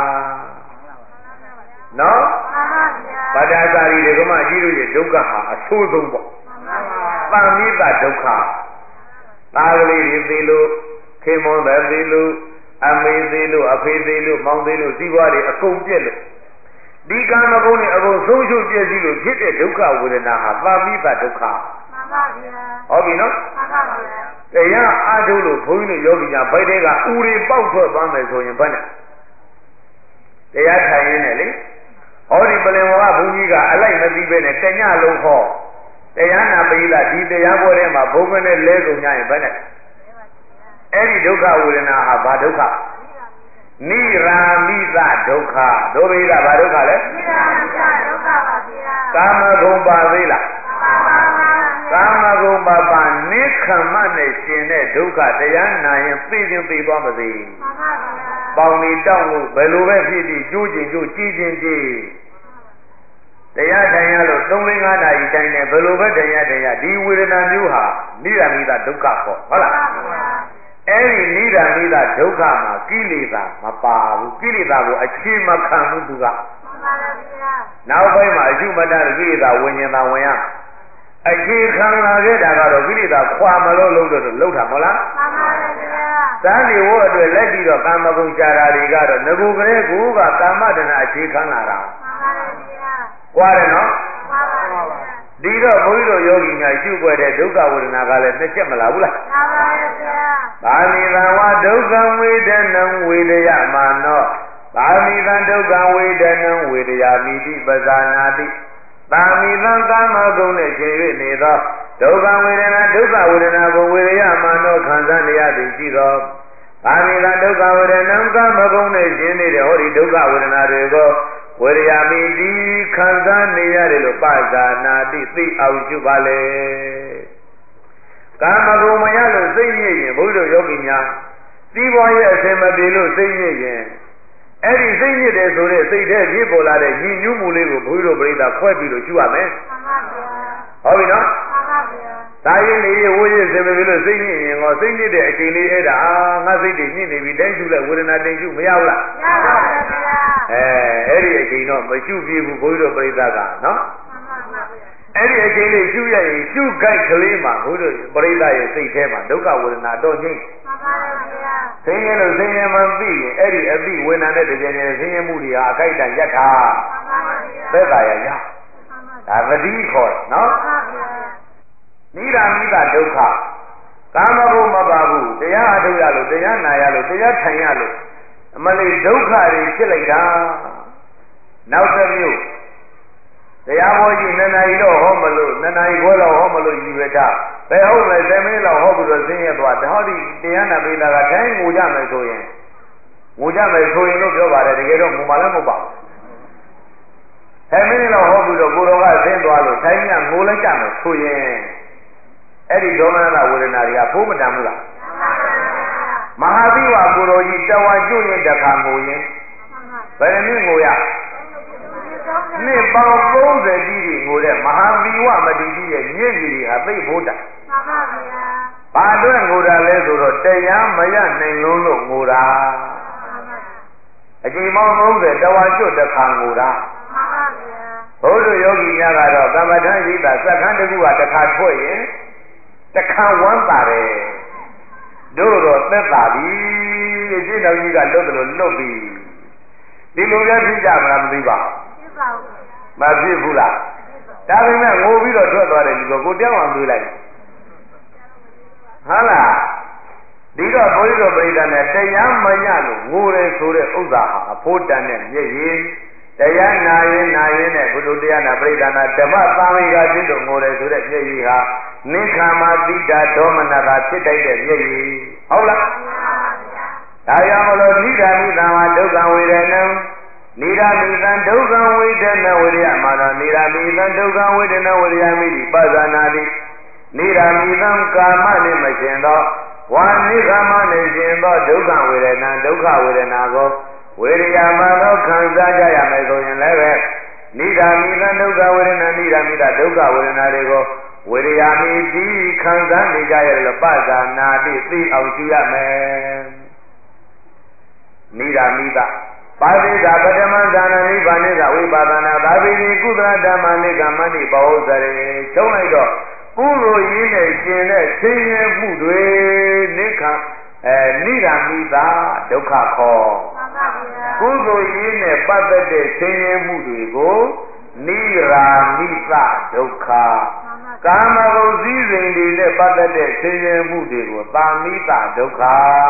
နော်ပါဒာစာရီတွေကမှကြီးလို့ရဒုက္ခဟာအဆိုးဆုံးပေါ့သံမိဘဒုက္ခသားကလေးတွေသေးလို့ခင်မွန်တယ်သေးလို့အမေသေးလို့အဖေသေးလို့မောင်သေးလို့စီးပွားတွေအကုန်ပြက်လို့ဒီကာမဂုဏ်တွေအကုန်ဆုံးရှုပ်ပြည့်စည်လို့ဖြစ်တဲ့ဒုက္ခဝေဒနာဟာသံမိဘဒုက္ခမှန်ပါဗျာဟုတ်ပြီနော်မှန်ပါဗျာတရားအားထုတ်လို့ဘုန်းကြီးတို့ယောဂီများဘိုက်တွေကဥတွေပေါက်ထွက်သွားမယ်ဆိုရင်ဘယ်နဲ့တရားထိုင်ရင်းနဲ့လေဟောဒီပလင်ဝါဘုန်းကြီးကအလိုက်မသိပဲနဲ့တညလုံးဟောတရားနာပိသဒီတရားပွဲထဲမှာဘုန်းကနဲ့လဲကုန်ကြရင်ဘယ်နဲ့အဲ့ဒီဒုက္ခဝေဒနာဟာဘာဒုက္ခနိရာမိသဒုက္ခဒုပိသဘာဒုက္ခလဲနိရာမိသဒုက္ခပါဗျာကာမဂုဏ်ပါသေးလားကာမဂုဏ်ပါပါနိခမ္မနဲ့ရှင်တဲ့ဒုက္ခတရားနာရင်သိခြင်းသိသွားမသိမှန်ပါဗျာပေါင်နေတောက်လို့ဘယ်လိုပဲဖြစ်ဖြစ်ကြိုးကျင်ကြိုးကြည်ကျင်ကြည်တရားထိုင်ရလို့3-5 နာရီတိုင်းနဲ့ဘယ်လိုပဲတရားဒီဝေဒနာမျိုးဟာနိရာမိသဒုက္ခပေါ့ဟုတ်လားအဲ့ဒီနိဒာမိသဒုက္ခမှာကိလေသာမပါဘူးကိလေသာကိုအခြေမခံဘူးသူကမှန်ပါဗျာနောက်ပိုင်းမှာအရှုမတ္တကိလေသာဝิญဉ်သာဝင်ရအခြေခံလာခဲ့တာကတော့ကိလေသာခွာမလို့လုံးတော့လှုပ်တာမဟုတ်လားမှန်ပါဗျာသံဃေဝအတွက်လက်ပြီးတော့ကာမဂုဏ်ရှားတာတွေကတော့ငကူကလေးကူကကာမတဏအခြေခံလာတာမှန်ပါဗျာကွာတယ်နော်မှန်ပါဗျာဒီတော့ဘုန်းကြီးတို့ယောဂီများရှုွက်တဲ့ဒုက္ခဝေဒနာကလည်းနှစ်ချက်မလားဘူးလားမှန်ပါဗျာပါဏိသံဝဒုက္ခဝေဒနံဝေဒယမာနောပါဏိသံဒုက္ခဝေဒနံဝေဒယာမိတိပဇာနာတိပါဏိသံကာမဂုဏ်နဲ့ရှင်၍နေသောဒုက္ခဝေဒနာကိုဝေဒယမာနောခံစားနေရသည်ရှိသောပါဏိသံဒုက္ခဝေဒနံကာမဂုဏ်နဲ့ရှင်နေတဲ့ဟောဒီဒုက္ခဝေဒနာတွေကိုဝေရမိတိခံစားနေရတယ်လို့ပဇာနာတိသိအောင်ရှုပါလေကာမဂုဏ်မရလို့စိတ်ညစ်ရင်ဘုရားတို့ယောဂီများသီးပွားရဲ့အစင်မပြေလို့စိတ်ညစ်ရင်အဲ့ဒီစိတ်ညစ်တယ်ဆိုတဲ့စိတ်ထဲဖြစ်ပေါ်လာတဲ့ညှဉ်းညူးမှုလေးကိုဘုရားတို့ပြိဿခွဲပြီးလို့ရှုရမယ်မှန်ပါဗျာဟုတ်ပြီနော်မှန်ပါဗျာဒါရင်နေဝိရစင်မပြေလို့စိတ်ညစ်ရင်ကောစိတ်ညစ်တဲ့အချိန်လေးအဲ့ဒါငါစိတ်တွေညစ်နေပြီတိုင်းရှုလိုက်ဝေဒနာတင်ရှုမရဘူးလားရပါပါဗျာအဲ့ဒီအချိန်တော့မရှုပြဘူးဘုန်းကြီးတို့ပြိဿကနော်အဲ့ဒီအချိန်လေးရှုရရင်ရှုကြိုက်ကလေးမှာဘုန်းကြီးတို့ပြိဿရဲ့စိတ်ထဲမှာဒုက္ခဝေဒနာတော့ငြိမ့်မှန်ပါဗျာဆင်းရဲလို့ဆင်းရဲမှသိရင်အဲ့ဒီအသိဝေဒနာနဲ့တကယ်နဲ့ဆင်းရဲမှုတွေဟာအခိုက်အတန့်ရပ်တာမှန်ပါဗျာသက်သာရရဒါသတိခေါ်နော်မှန်ပါဗျာနိရာမိသဒုက္ခကာမဂုဏ်မပါဘူးတရားအထုတ်ရလို့တရားနာရလို့တရားထိုင်ရလို့အမလေးဒုက္ခတွေဖြစ်လိုက်တာနောက်တစ်မျိုးတရားဟောကြီး2 နာရီတော့ဟောမလို့2 နာရီခွဲတော့ဟောမလို့ယူရတာဘယ်ဟုတ်လဲ10 မိနစ်လောက်ဟောပြီးတော့ဆင်းရဲသွားဒါဟောဒီတရားနာပိတာကတိုင်းငိုကြမယ်ဆိုရင်လို့ပြောပါတယ်တကယ်တော့ငိုမှလည်းမဟုတ်ပါဘူး10 မိနစ်လောက်ဟောပြီးတော့ကိုတော်ကဆင်းသွားလို့တိုင်းညငိုလိုက်ကြမယ်ဆိုရင်အဲ့ဒီဒေါမနတဝေဒနာတွေကဖိုးမတန်ဘူးလားမဟာသီဝကိုတော်ကြီးတဝါကျွရင်တခါငိုရင်ဘယ်နည်းငိုရနှစ်ပေါင်း30တိတိငိုတဲ့မဟာသီဝမတိတိရဲ့ညစ်ကြီးတွေဟာသိဖို့တာမှန်ပါဗျာဘာအတွက်ငိုတာလဲဆိုတော့တရားမရနိုင်လုံးလို့ငိုတာအချိန်ပေါင်း30တဝါကျွတ်တခါငိုတာမှန်ပါဗျာဘုရားယောဂီများကတော့ကမ္မထမ်းရှိတာစက္ကန့်တစ်ခုကတစ်ခါထွက်ရင်တစ်ခါဝမ်းပါတယ်တို့တော့သက်သာပြီရှင်းတော်ကြီးကလွတ်တယ်လို့လွတ်ပြီဒီလိုလည်းဖြစ်ကြမလားမသိပါဘူးမဖြစ်ဘူးလားဒါပေမဲ့ငိုပြီးတော့ထွက်သွားတယ်ဒီကိုတောင်းအောင်တွေးလိုက်ဟုတ်လားဒီတော့ဘုရားတော်ပြိဿနဲ့တရားမရလို့ငိုတယ်ဆိုတဲ့ဥစ္စာဟာအဖို့တန်တဲ့မျက်ရည်တရားနာရင်နဲ့ဘုဒ္ဓတရားနာပြိဿနာဓမ္မသံဃာဖြစ်လို့ငိုတယ်ဆိုတဲ့မျက်ရည်ဟာနိခာမတိတာဒေါမနတာဖြစ်တတ်တဲ့မျက်ရည်ဟုတ်လားဒါကြောင့်မလို့နိဒာမိသံဝဒုက္ခဝေဒနံနိဒာမိသံဒုက္ခဝေဒနာဝိရိယမာနနိဒာမိသံဒုက္ခဝေဒနာဝိရိယမိတိပဇာနာတိနိဒာမိသံကာမနှင့်မရှင်သောဝါနိခမနှင့်ရှင်သောဒုက္ခဝေဒနာဒုက္ခဝေဒနာကိုဝိရိယမာနခံစားကြရမယ်ဆိုရင်လည်းပဲနိဒာမိသံဒုက္ခဝေဒနာနိဒာမိသဒုက္ခဝေဒနာတွေကိုဝိရိယမိတိခံစားနေကြရလို့ပဇာနာတိသိအောင်ရှုရမယ်နိဒာမိသပါတိကပထမဇာနာနိဗ္ဗာန်ကဝိပါဒနာသာဝိနိကုသလဓမ္မနိကမတိဘောဇရေချုံးလိုက်တော့ကုလိုရင်းနဲ့ရှင်တဲ့ဆင်းရဲမှုတွေနိခနိဒာမိသဒုက္ခခေါ်ကုလိုရင်းနဲ့ပတ်သက်တဲ့ဆင်းရဲမှုတွေကိုနိရာမိသဒုက္ခကာမဂုဏ်စည်းစိမ်တွေနဲ့ပတ်သက်တဲ့ဆင်းရဲမှုတွေကိုသာမိတာဒုက္ခ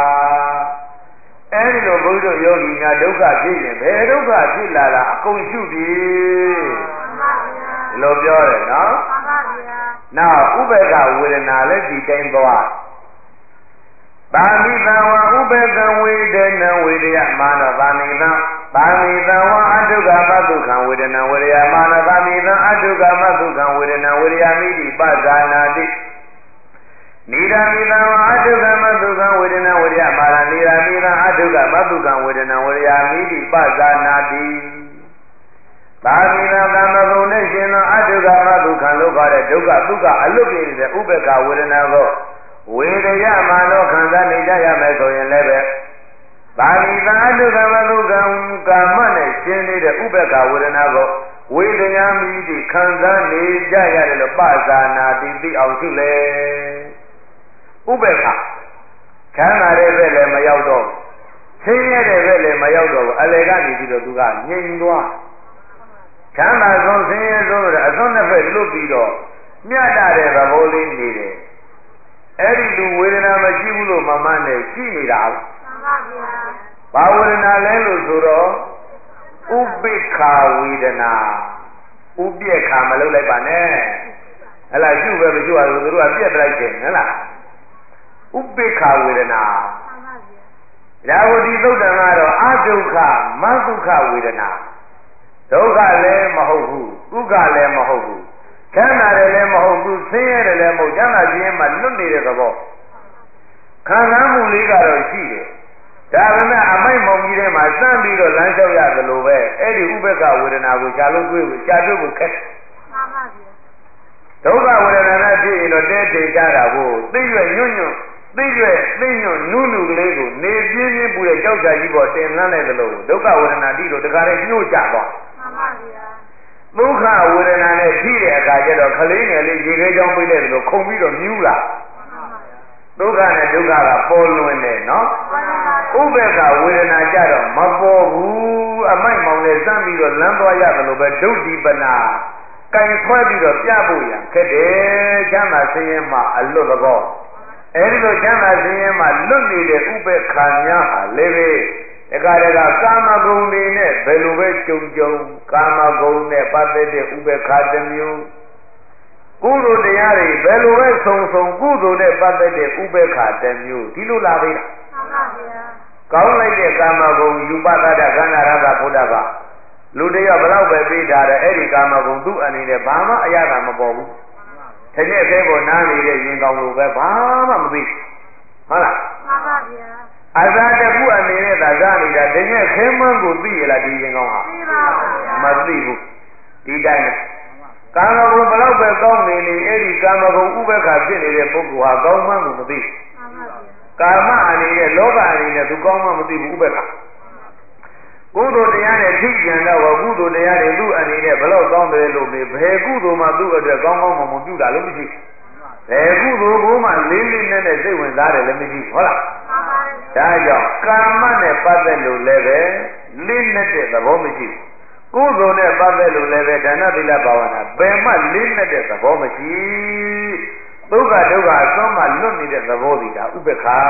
အဲဒီလိုဘုရားတို့ယောဂီများဒုက္ခဖြစ်ရင်ဘယ်ဒုက္ခဖြစ်လာတာအကုန်ရှုပြီဒီလိုပြောတယ်နော်နောက်ဥပေက္ခဝေဒနာလည်းဒီတိုင်းသွားပါမိသံဝဥပေက္ခဝေဒနာဝေဒယမာနပါမိသံပါမိသံဝအတုကမတုခံဝေဒနာဝေဒယမာနပါမိသံအတုကမတုခံဝေဒနာဝေဒယမိတိပဇာနာတိနိဒာမိသံဝအတုကမတုခံဝေဒနာဝေဒယမာနနိဒာမိသံအတုကမတုခံဝေဒနာဝေဒယမိတိပဇာနာတိပါမိသံကာမဂုဏ်နဲ့ရှင်သောအတုကမတုခံလို့ခေါ်တဲ့ဒုက္ခဒုက္ခအလွတ်ပြည့်တဲ့ဥပေက္ခဝေဒနာကိုဝေဒယမာနောခံစားနေကြရမယ်ဆိုရင်လည်းပဲပါဠိသာအတုကမတုကံကာမနဲ့ရှင်းနေတဲ့ဥပေက္ခဝေဒနာကိုဝေဒညာမိတိခံစားနေကြရတယ်လို့ပဇာနာတိသိအောင်ရှုလေဥပေက္ခချမ်းသာတဲ့ဘက်လည်းမရောက်တော့ဆင်းရဲတဲ့ဘက်လည်းမရောက်တော့ဘူးအလေကနေပြီးတော့သူကငြိမ်သွားချမ်းသာဆုံးဆင်းရဲဆုံးအစွန်းတစ်ဖက်လွတ်ပြီးတော့မြတ်တဲ့သဘောလေးနေတယ်အဲ့ဒီလူဝေဒနာမရှိဘူးလို့မမှန်းနဲ့ရှိနေတာမှန်ပါဗျာဘာဝေဒနာလဲလို့ဆိုတော့ဥပိ္ခာဝေဒနာဥပိ္ခာမလုပ်လိုက်ပါနဲ့ဟဲ့လားရှုပဲမရှုရဘူးသူတို့ကပြက်လိုက်တယ်ဟဲ့လားဥပိ္ခာဝေဒနာမှန်ပါဗျာဒါဝတိသုတ်တံကတော့အဒုက္ခမဒုက္ခဝေဒနာဒုက္ခလည်းမဟုတ်ဘူးဒုက္ခလည်းမဟုတ်ဘူးချမ်းသာတယ်လည်းမဟုတ်ဘူးဆင်းရဲတယ်လည်းမဟုတ်ချမ်းသာခြင်းမှလွတ်နေတဲ့သဘောခံစားမှုလေးကတော့ရှိတယ်ဒါပေမဲ့အမိုက်မုံကြီးထဲမှာစမ်းပြီးတော့လမ်းလျှောက်ရသလိုပဲအဲ့ဒီဥပေက္ခဝေဒနာကိုရှားလို့တွေ့ဖို့ရှားတွေ့ဖို့ခက်မှန်ပါဗျာဒုက္ခဝေဒနာနဲ့ဖြစ်ရင်တော့တဲထိကြတာကိုသိရွညွန့်ညွန့်သိရွသိညွန့်နုနုကလေးကိုနေပြင်းပြင်းပူတဲ့ကြောက်ကြကြီးပေါ်တင်လှမ်းလိုက်သလိုဒုက္ခဝေဒနာတိလို့တခါတည်းညှို့ကြသွားမှန်ပါဗျာဒုက္ခဝေဒနာနဲ့ဖြစ်တဲ့အခါကျတော့ခလေးငယ်လေးရေခဲချောင်းပိတ်လိုက်လို့ခုံပြီးတော့မြူးလာဒုက္ခနဲ့ဒုက္ခကပေါ်လွင်တယ်နော်ဥပေက္ခဝေဒနာကြတော့မပေါ်ဘူးအမိုက်မောင်နဲ့စမ်းပြီးတော့လမ်းသွားရတယ်လို့ပဲဒုဋ္ဌိပနာကင်ဆွဲပြီးတော့ပြဖို့ရခက်တယ်ချမ်းသာဆင်းရဲမှအလွတ်သဘောအဲဒီလိုချမ်းသာဆင်းရဲမှလွတ်နေတဲ့ဥပေက္ခများဟာလည်းပဲတခါတခါကာမဂုဏ်တွေနဲ့ဘယ်လိုပဲကြုံကြုံကာမဂုဏ်နဲ့ပတ်သက်တဲ့ဥပေက္ခတစ်မျိုးကုသိုလ်တရားတွေဘယ်လိုပဲဆုံဆုံကုသိုလ်နဲ့ပတ်သက်တဲ့ဥပေက္ခတစ်မျိုးဒီလိုလာသေးတာမှန်ပါဗျာကောင်းလိုက်တဲ့ကာမဂုဏ်ယူပသတ္တခန္ဓာရသဘုဒ္ဓဘာလူတယောက်ဘယ်တော့ပဲပြီးတာတဲ့အဲ့ဒီကာမဂုဏ်သူ့အနေနဲ့ဘာမှအရသာမပေါ်ဘူးတကယ်သေးပေါ်နားနေတဲ့ရင်ကောင်းလို့ပဲဘာမှမသိဟုတ်လားမှန်ပါဗျာအသာတခုအနေနဲ့သာဇာနေတာတကယ်ခဲမန်းကိုသိရလားဒီရင်ကောင်းဟာသိပါဗျာမသိဘူးဒီတိုင်းကာမဂုဏ်ဘလောက်ပဲကောင်းနေနေအဲ့ဒီကာမဂုဏ်ဥပ္ပခါဖြစ်နေတဲ့ပုဂ္ဂိုလ်ဟာကောင်းမှန်းကိုမသိဘူးကာမအနေနဲ့လောကအနေနဲ့သူကောင်းမှမသိဘူးဥပ္ပခါကုသိုလ်တရားနဲ့ထိကျန်တော့ကုသိုလ်တရားတွေသူ့အနေနဲ့ဘလောက်ကောင်းတယ်လို့မေးဘယ်ကုသိုလ်မှသူ့အတွက်ကောင်းကောင်းမပြုတာလို့မရှိဘယ်ကုသိုလ်ကိုမှလေးလေးနက်နက်စိတ်ဝင်စားတယ်လည်းမရှိဟုတ်လားဒါကြောင့်ကာမနဲ့ပတ်သက်လို့လည်းပဲလေးနက်တဲ့သဘောမရှိဘူးကုသိုလ်နဲ့ပတ်သက်လို့လည်းပဲဒါနသီလဘာဝနာဘယ်မှလေးနက်တဲ့သဘောမရှိဒုက္ခဒုက္ခအစွမ်းမှလွတ်နေတဲ့သဘောဒီဒါဥပ္ပခါ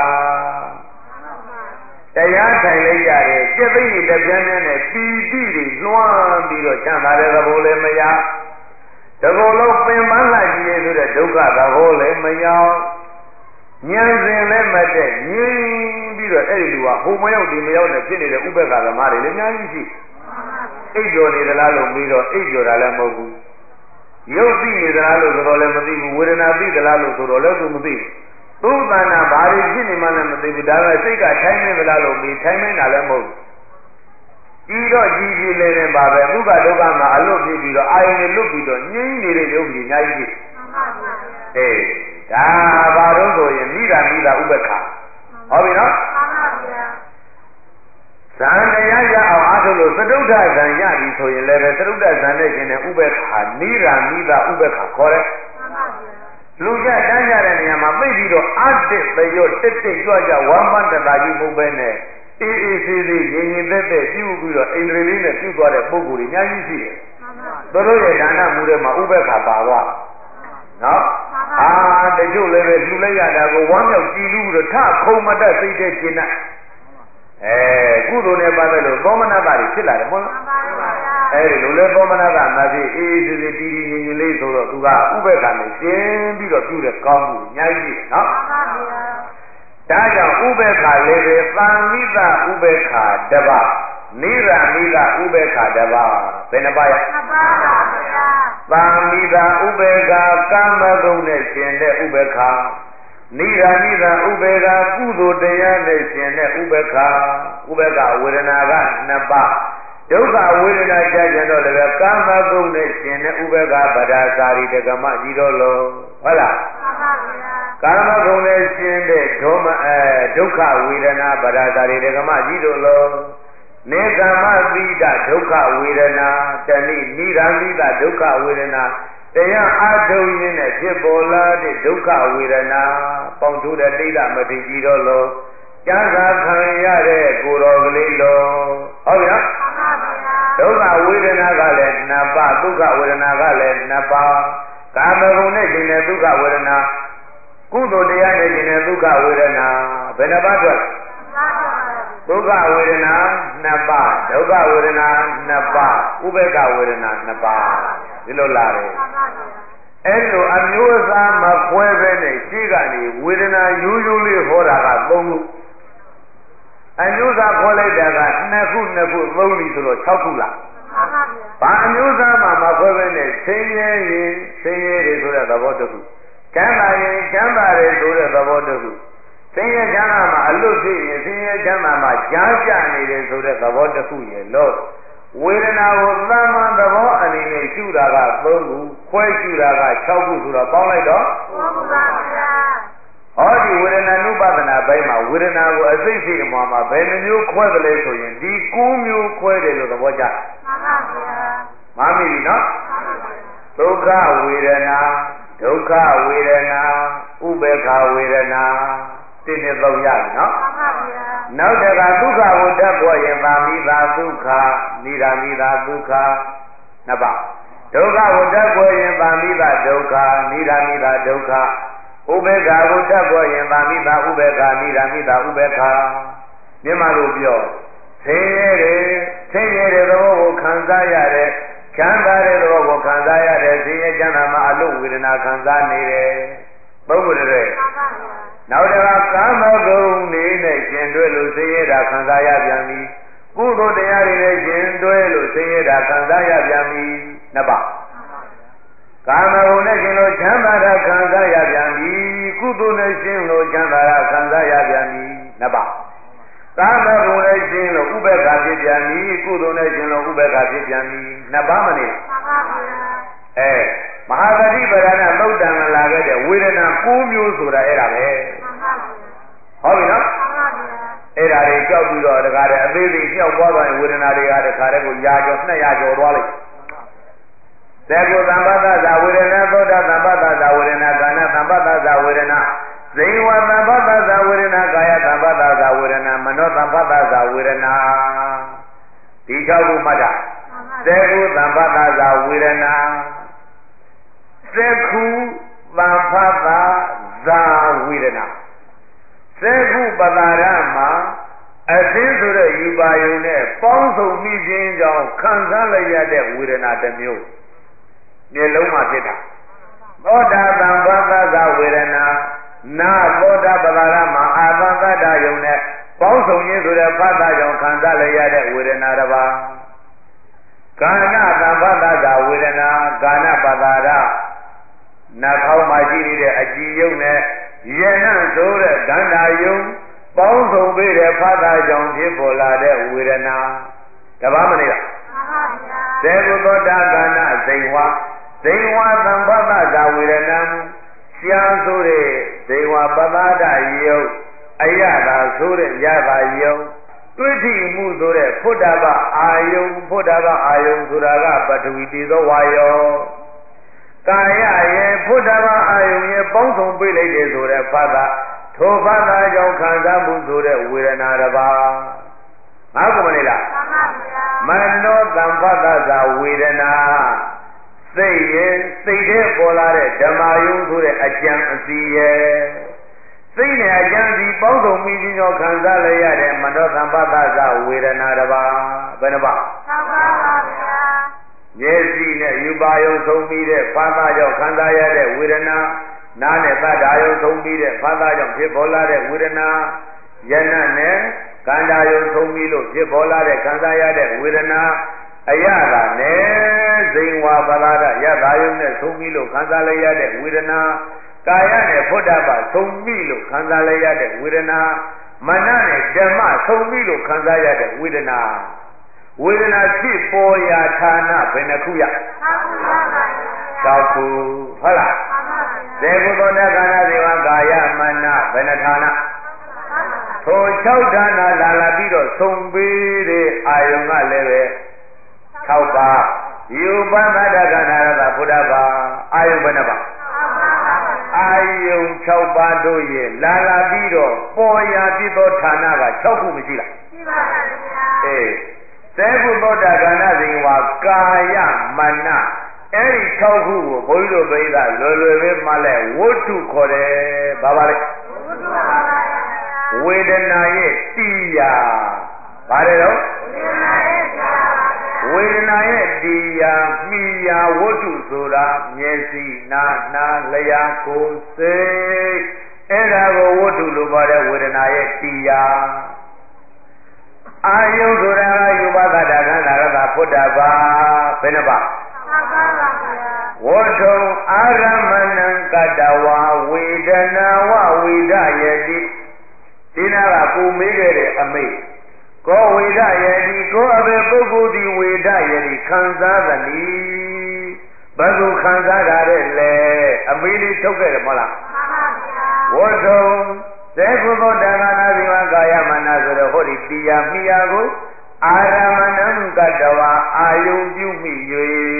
တရားထိုင်လိုက်ရတယ်စိတ်သိရတပြန်းပြန်းနဲ့ပီတိတွေလွှမ်းပြီးတော့ချမ်းသာတဲ့သဘောလည်းမရတကောလုံးပင်ပန်းလာကြည့်ရဆိုတဲ့ဒုက္ခသဘောလည်းမရောက်ဉာဏ်စဉ်လည်းမတည့်ငြိမ်ပြီးတော့အဲ့ဒီလူကဟိုမရောက်ဒီမရောက်နဲ့ဖြစ်နေတဲ့ဥပ္ပခါသမားတွေလည်းအများကြီးရှိအိပ်ကျော်နေသလားလို့ပြီးတော့အိပ်ကျော်တာလည်းမဟုတ်ဘူးရုပ်သိနေသလားလို့ဆိုတော့လည်းမသိဘူးဝေဒနာသိသလားလို့ဆိုတော့လည်းသူမသိဘူးသုသနာဘာတွေဖြစ်နေမှလည်းမသိဘူးဒါပေမဲ့စိတ်ကထိုင်းနေသလားလို့ပြီးထိုင်းနေတာလည်းမဟုတ်ဘူးကြီးတော့ကြီးကြီးလေးနဲ့ပါပဲဒုက္ခဒုက္ခမှာအလွတ်ဖြစ်ပြီးတော့အာယုန်တွေလွတ်ပြီးတော့ငြိမ်းနေတဲ့ယုတ်ကြီးအများကြီးရှိအေးဒါဘာလို့ဆိုရင်မိတာဥပ္ပခါဟုတ်ပြီနော်ဇန်တရားရအောင်အားထုတ်လို့သတုဋ္ဌဇန်ရပြီဆိုရင်လည်းပဲသတုဋ္ဌဇန်နဲ့ရှင်တဲ့ဥပ္ပခါနိရာမိတာဥပ္ပခါခေါ်တယ်လူကြတန်းကြတဲ့နေရာမှာပြိပြီးတော့အတ္တသရောတက်တက်ကြွကြဝမ်းပန်းတသာကြီးမဟုတ်ပဲနဲ့အေးအေးဆေးဆေးငြိမ်ငြိမ်သက်သက်ပြုပြီးတော့အိန္ဒြေလေးနဲ့ပြုသွားတဲ့ပုဂ္ဂိုလ်တွေအများကြီးရှိတယ်။သူတို့ရဲ့ဒါနမှုတွေမှာဥပ္ပခါပါသွား။ဒနော်တချို့လည်းပဲလှူလိုက်ရတာကိုဝမ်းမြောက်ကြည်လူတော့ထခုံမတတ်စိတ်တဲ့ကျင်တတ်ကုသိုလ်နဲ့ပတ်သက်လို့သောမနတတွေဖြစ်လာတယ်ဟုတ်လားအဲဒီလိုလေသောမနတမဖြစ်အေးစစ်စစ်တီးတီးငြိမ်ငြိမ်လေးဆိုတော့သူကဥပ္ပခါနဲ့ရှင်းပြီးတော့ပြုတဲ့ကောင်းမှုအများကြီးရှိတယ်နော်ဒါကြောင့်ဥပ္ပခါလည်းပဲသံမိသဥပ္ပခါတပါနိရမိသဥပ္ပခါတပါဘယ်နှပါရနှစ်ပါးပါဗျာသံမိသဥပ္ပခါကာမဂုဏ်နဲ့ရှင်တဲ့ဥပ္ပခါနိရမိသဥပ္ပခါကုသိုလ်တရားနဲ့ရှင်တဲ့ဥပ္ပခါဥပ္ပခါဝေဒနာကနှစ်ပါးဒုက္ခဝေဒနာကြကြတော့လည်းကာမဂုဏ်နဲ့ရှင်တဲ့ဥပ္ပခါဗဒါစာရိတကမကြီးတော်လုံးဟုတ်လားမှန်ပါဗျာကာမဂုဏ်နဲ့ရှင်တဲ့ဒုက္ခဝေဒနာဗဒါစာရိတကမကြီးတော်လုံးနေကမသီတဒုက္ခဝေဒနာတဏိနိရမိတဒုက္ခဝေဒနာတရားအာထုံရင်းနဲ့ဖြစ်ပေါ်လာတဲ့ဒုက္ခဝေဒနာပေါင်းထုတဲ့တိဋ္ဌမတိကြီးတော်လုံးကျမ်းစာခံရတဲ့ကိုယ်တော်ကလေးလုံးဟုတ်ဗျာဒုက္ခဝေဒနာကလည်းနှစ်ပါးဒုက္ခဝေဒနာကလည်းနှစ်ပါးကာမဂုဏ်နဲ့ရှင်တဲ့ဒုက္ခဝေဒနာကုသိုလ်တရားနဲ့ရှင်တဲ့ဒုက္ခဝေဒနာဘယ်နှပါးအတွက်ဒုက္ခဝေဒနာနှစ်ပါးဒုက္ခဝေဒနာနှစ်ပါးဥပေက္ခဝေဒနာနှစ်ပါးဒီလိုလာတယ်အဲ့လိုအမျိုးအစားမခွဲပဲနဲ့ရှိကနေဝေဒနာရိုးရိုးလေးဟောတာက၃ခုအမျိုးအစားခေါ်လိုက်တာက2ခု3ခုဆိုတော့6ခုလားဘာအမျိုးအစားမှမခွဲပဲနဲ့ဆင်းရဲရင်ဆင်းရဲတယ်ဆိုတဲ့သဘောတစ်ခုချမ်းသာရင်ချမ်းသာတယ်ဆိုတဲ့သဘောတစ်ခုဆင်းရဲချမ်းသာမှာအလွတ်ဖြစ်ရင်ဆင်းရဲချမ်းသာမှာကြားကြနေတယ်ဆိုတဲ့သဘောတစ်ခုရဲ့လို့ဝေဒနာကိုသမ္မာသဘောအနေနဲ့ရှုတာက3ခုခွဲရှုတာက6ခုဆိုတော့ပေါင်းလိုက်တော့3ခုပါဗျာဟောဒီဝေဒနာနုပဒနာဘိုင်းမှာဝေဒနာကိုအစိတ်စိတ်အမှမှာဘယ်နှမျိုးခွဲတယ်လဲဆိုရင်ဒီ9မျိုးခွဲတယ်လို့သဘောကျမှန်ပါဗျာမှန်ပြီနော်ဒုက္ခဝေဒနာဒုက္ခဝေဒနာဥပေက္ခဝေဒနာတိနေ3ရပြီနော်မှန်ပါဗျာနောက်တကဒုက္ခကိုတတ်ပေါ်ရင်သာမိသာဒုက္ခနိရာမိသာဒုက္ခနှစ်ပါးဒုက္ခကိုတတ်ပေါ်ရင်သာမိသာဒုက္ခနိရာမိသာဒုက္ခဥပေက္ခကိုတတ်ပေါ်ရင်သာမိသာဥပေက္ခနိရာမိသာဥပေက္ခမြန်မာလိုပြောဆင်းရဲတဲ့သဘောကိုခံစားရတယ်ချမ်းသာတဲ့သဘောကိုခံစားရတယ်ဆင်းရဲချမ်းသာမှာအလို့ဝေဒနာခံစားနေတယ်ပုဂ္ဂိုလ်တွေနောက်တခါကာမဂုဏ်နေနဲ့ရှင်တွဲလို့ဆင်းရဲတာခံစားရပြန်ပြီကုသိုလ်တရားတွေနဲ့ရှင်တွဲလို့ဆင်းရဲတာခံစားရပြန်ပြီနှစ်ပါးကာမဂုဏ်နဲ့ရှင်လို့ချမ်းသာတာခံစားရပြန်ပြီကုသိုလ်နဲ့ရှင်လို့ချမ်းသာတာခံစားရပြန်ပြီနှစ်ပါးကာမဂုဏ်နဲ့ရှင်လို့ဥပေက္ခဖြစ်ပြန်ပြီကုသိုလ်နဲ့ရှင်လို့ဥပေက္ခဖြစ်ပြန်ပြီနှစ်ပါးမနေလားမှန်ပါဗျာမဟာသတိပဋ္ဌာန်သုတ်တံလာခဲ့တဲ့ဝေဒနာ9မျိုးဆိုတာအဲ့ဒါပဲဟုတ်ပြီနော်အဲ့ဒါတွေကြောက်ပြီးတော့တခါတည်းအသေးသေးကြောက်သွားရင်ဝေဒနာတွေကတခါတည်းကိုရာကျော်200ကျော်သွားလိုက်သေကုသံပတ္တဇာဝေဒနာသောတာသံပတ္တဇာဝေဒနာကာဏသံပတ္တဇာဝေဒနာဇိဝသံပတ္တဇာဝေဒနာကာယသံပတ္တဇာဝေဒနာမနောသံပတ္တဇာဝေဒနာဒီ6ခုမှတ်တာသေကုသံပတ္တဇာဝေဒနာသက္ခုသံဖတ်တာဇာဝေဒနာသက္ခုပတာရမှာအသိဆိုတဲ့ယူပါယုံနဲ့ပေါင်းစုံမိခြင်းကြောင့်ခံစားလိုက်ရတဲ့ဝေဒနာတစ်မျိုးမျက်လုံးမှာဖြစ်တာသောတာသံဖတ်တာဇာဝေဒနာနာသောတာပတာရမှာအာသံတတ္တယုံနဲ့ပေါင်းစုံခြင်းဆိုတဲ့ဖတ်တာကြောင့်ခံစားလိုက်ရတဲ့ဝေဒနာတစ်ပါးကာဏသံဖတ်တာဇာဝေဒနာကာဏပတာရနှာခေါင်းမှာရှိနေတဲ့အကြည်ယုံနဲ့ယဉ်နှံ့ဆိုတဲ့ဒန္တာယုံပေါင်းစုံပေးတဲ့ဖသကြောင့်ဖြစ်ပေါ်လာတဲ့ဝေဒနာတပါးမနေလားမှန်ပါဗျာသေကုသောတာကာဏဇိဝသံဖသဇာဝေဒနာရှားဆိုတဲ့ဇိဝပသဒယုံအယတာဆိုတဲ့ယတာယုံတွေ့ထိမှုဆိုတဲ့ဖုဒ္ဓဘအာယုံဆိုတာကပထဝီတေသောဝါယောကာယရဲ့ဖုဒ္ဓဘာအာယုံရဲ့ပေါင်းစုံပြလိုက်တယ်ဆိုတဲ့ဖသထိုဖသကြောင့်ခံစားမှုဆိုတဲ့ဝေဒနာတစ်ပါးငါကမနေလားမှန်ပါဗျာမနောသံဖသဇာဝေဒနာစိတ်ရဲ့စိတ်ထဲပေါ်လာတဲ့ဓမ္မယုံဆိုတဲ့အကျံအစီရဲ့စိတ်နဲ့အကျံစီပေါင်းစုံပြီးပြီးတော့ခံစားလိုက်ရတဲ့မနောသံပတ္တသဝေဒနာတစ်ပါးဘယ်နှပါး၃ပါးပါဗျာမျက်စိနဲ့ယူပါယုံဆုံးပြီးတဲ့ဖာသာကြောင့်ခံစားရတဲ့ဝေဒနာနားနဲ့သတ္တာယုံဆုံးပြီးတဲ့ဖာသာကြောင့်ဖြစ်ပေါ်လာတဲ့ဝေဒနာယနာနဲ့ကန္တာယုံဆုံးပြီးလို့ဖြစ်ပေါ်လာတဲ့ခံစားရတဲ့ဝေဒနာအယတာနဲ့ဇိဝပလာဒယတာယုံနဲ့ဆုံးပြီးလို့ခံစားလိုက်ရတဲ့ဝေဒနာကာယနဲ့ဖုဒ္ဓဘာဆုံးပြီးလို့ခံစားလိုက်ရတဲ့ဝေဒနာမနနဲ့ဓမ္မဆုံးပြီးလို့ခံစားရတဲ့ဝေဒနာဝေဒနာဖြစ်ပေါ်ရာဌာနဘယ်နှခုရ6ခုဟုတ်လားသေကုသောတက္ကနာဇေဝကာယမနဘယ်နှဌာနထို6ဌာနလာလာပြီးတော့ဆုံးပြီးတဲ့အာယုံကလည်းပဲ6ပါးယူပသတ္တကနာရတဘုဒ္ဓဘာအာယုံဘယ်နှပါအာယုံ6ပါးတို့ရဲ့လာလာပြီးတော့ပေါ်ရာဖြစ်သောဌာနက6ခုမရှိလားရှိပါပါဘုရားအေးသေကုသောတက္ကနာဇေဝကာယမနအဲ့ဒီ6ခုကိုဘုန်းကြီးတို့ပြိဿလွယ်လွယ်ပဲမှလဲဝတ္ထုခေါ်တယ်ဘာပါလဲဝတ္ထုပါပါဝေဒနာရဲ့တရားဘာလဲတော့ဝေဒနာရဲ့တရားမိယာဝတ္ထုဆိုတာမျက်စိနာနာလျာကိုယ်စိတ်အဲ့ဒါကိုဝတ္ထုလို့ခေါ်တဲ့ဝေဒနာရဲ့တရားအာယုဆိုတာကယူပသတ္တခန္ဓာရတဖုဒ္ဓဘာဘယ်နှပါဝတ္ထုအာရမဏံကတ္တဝဝေဒနာဝဝိဒယတိဒီနာကကိုမေးခဲ့တဲ့အမိတ်ကောဝေဒယတိကိုအဘေပုဂ္ဂိုလ်ဒီဝေဒယတိခံစားသနည်းဘယ်လိုခံစားရတဲ့လဲအမေးလေးထုတ်ခဲ့တယ်မဟုတ်လားမှန်ပါဗျာဝတ္ထုသေကုသောတက္ကနာဇိဝကာယမနဆိုတော့ဟောဒီတရားမိယာကိုအာရမဏံကတ္တဝအာယုံပြုမိ၍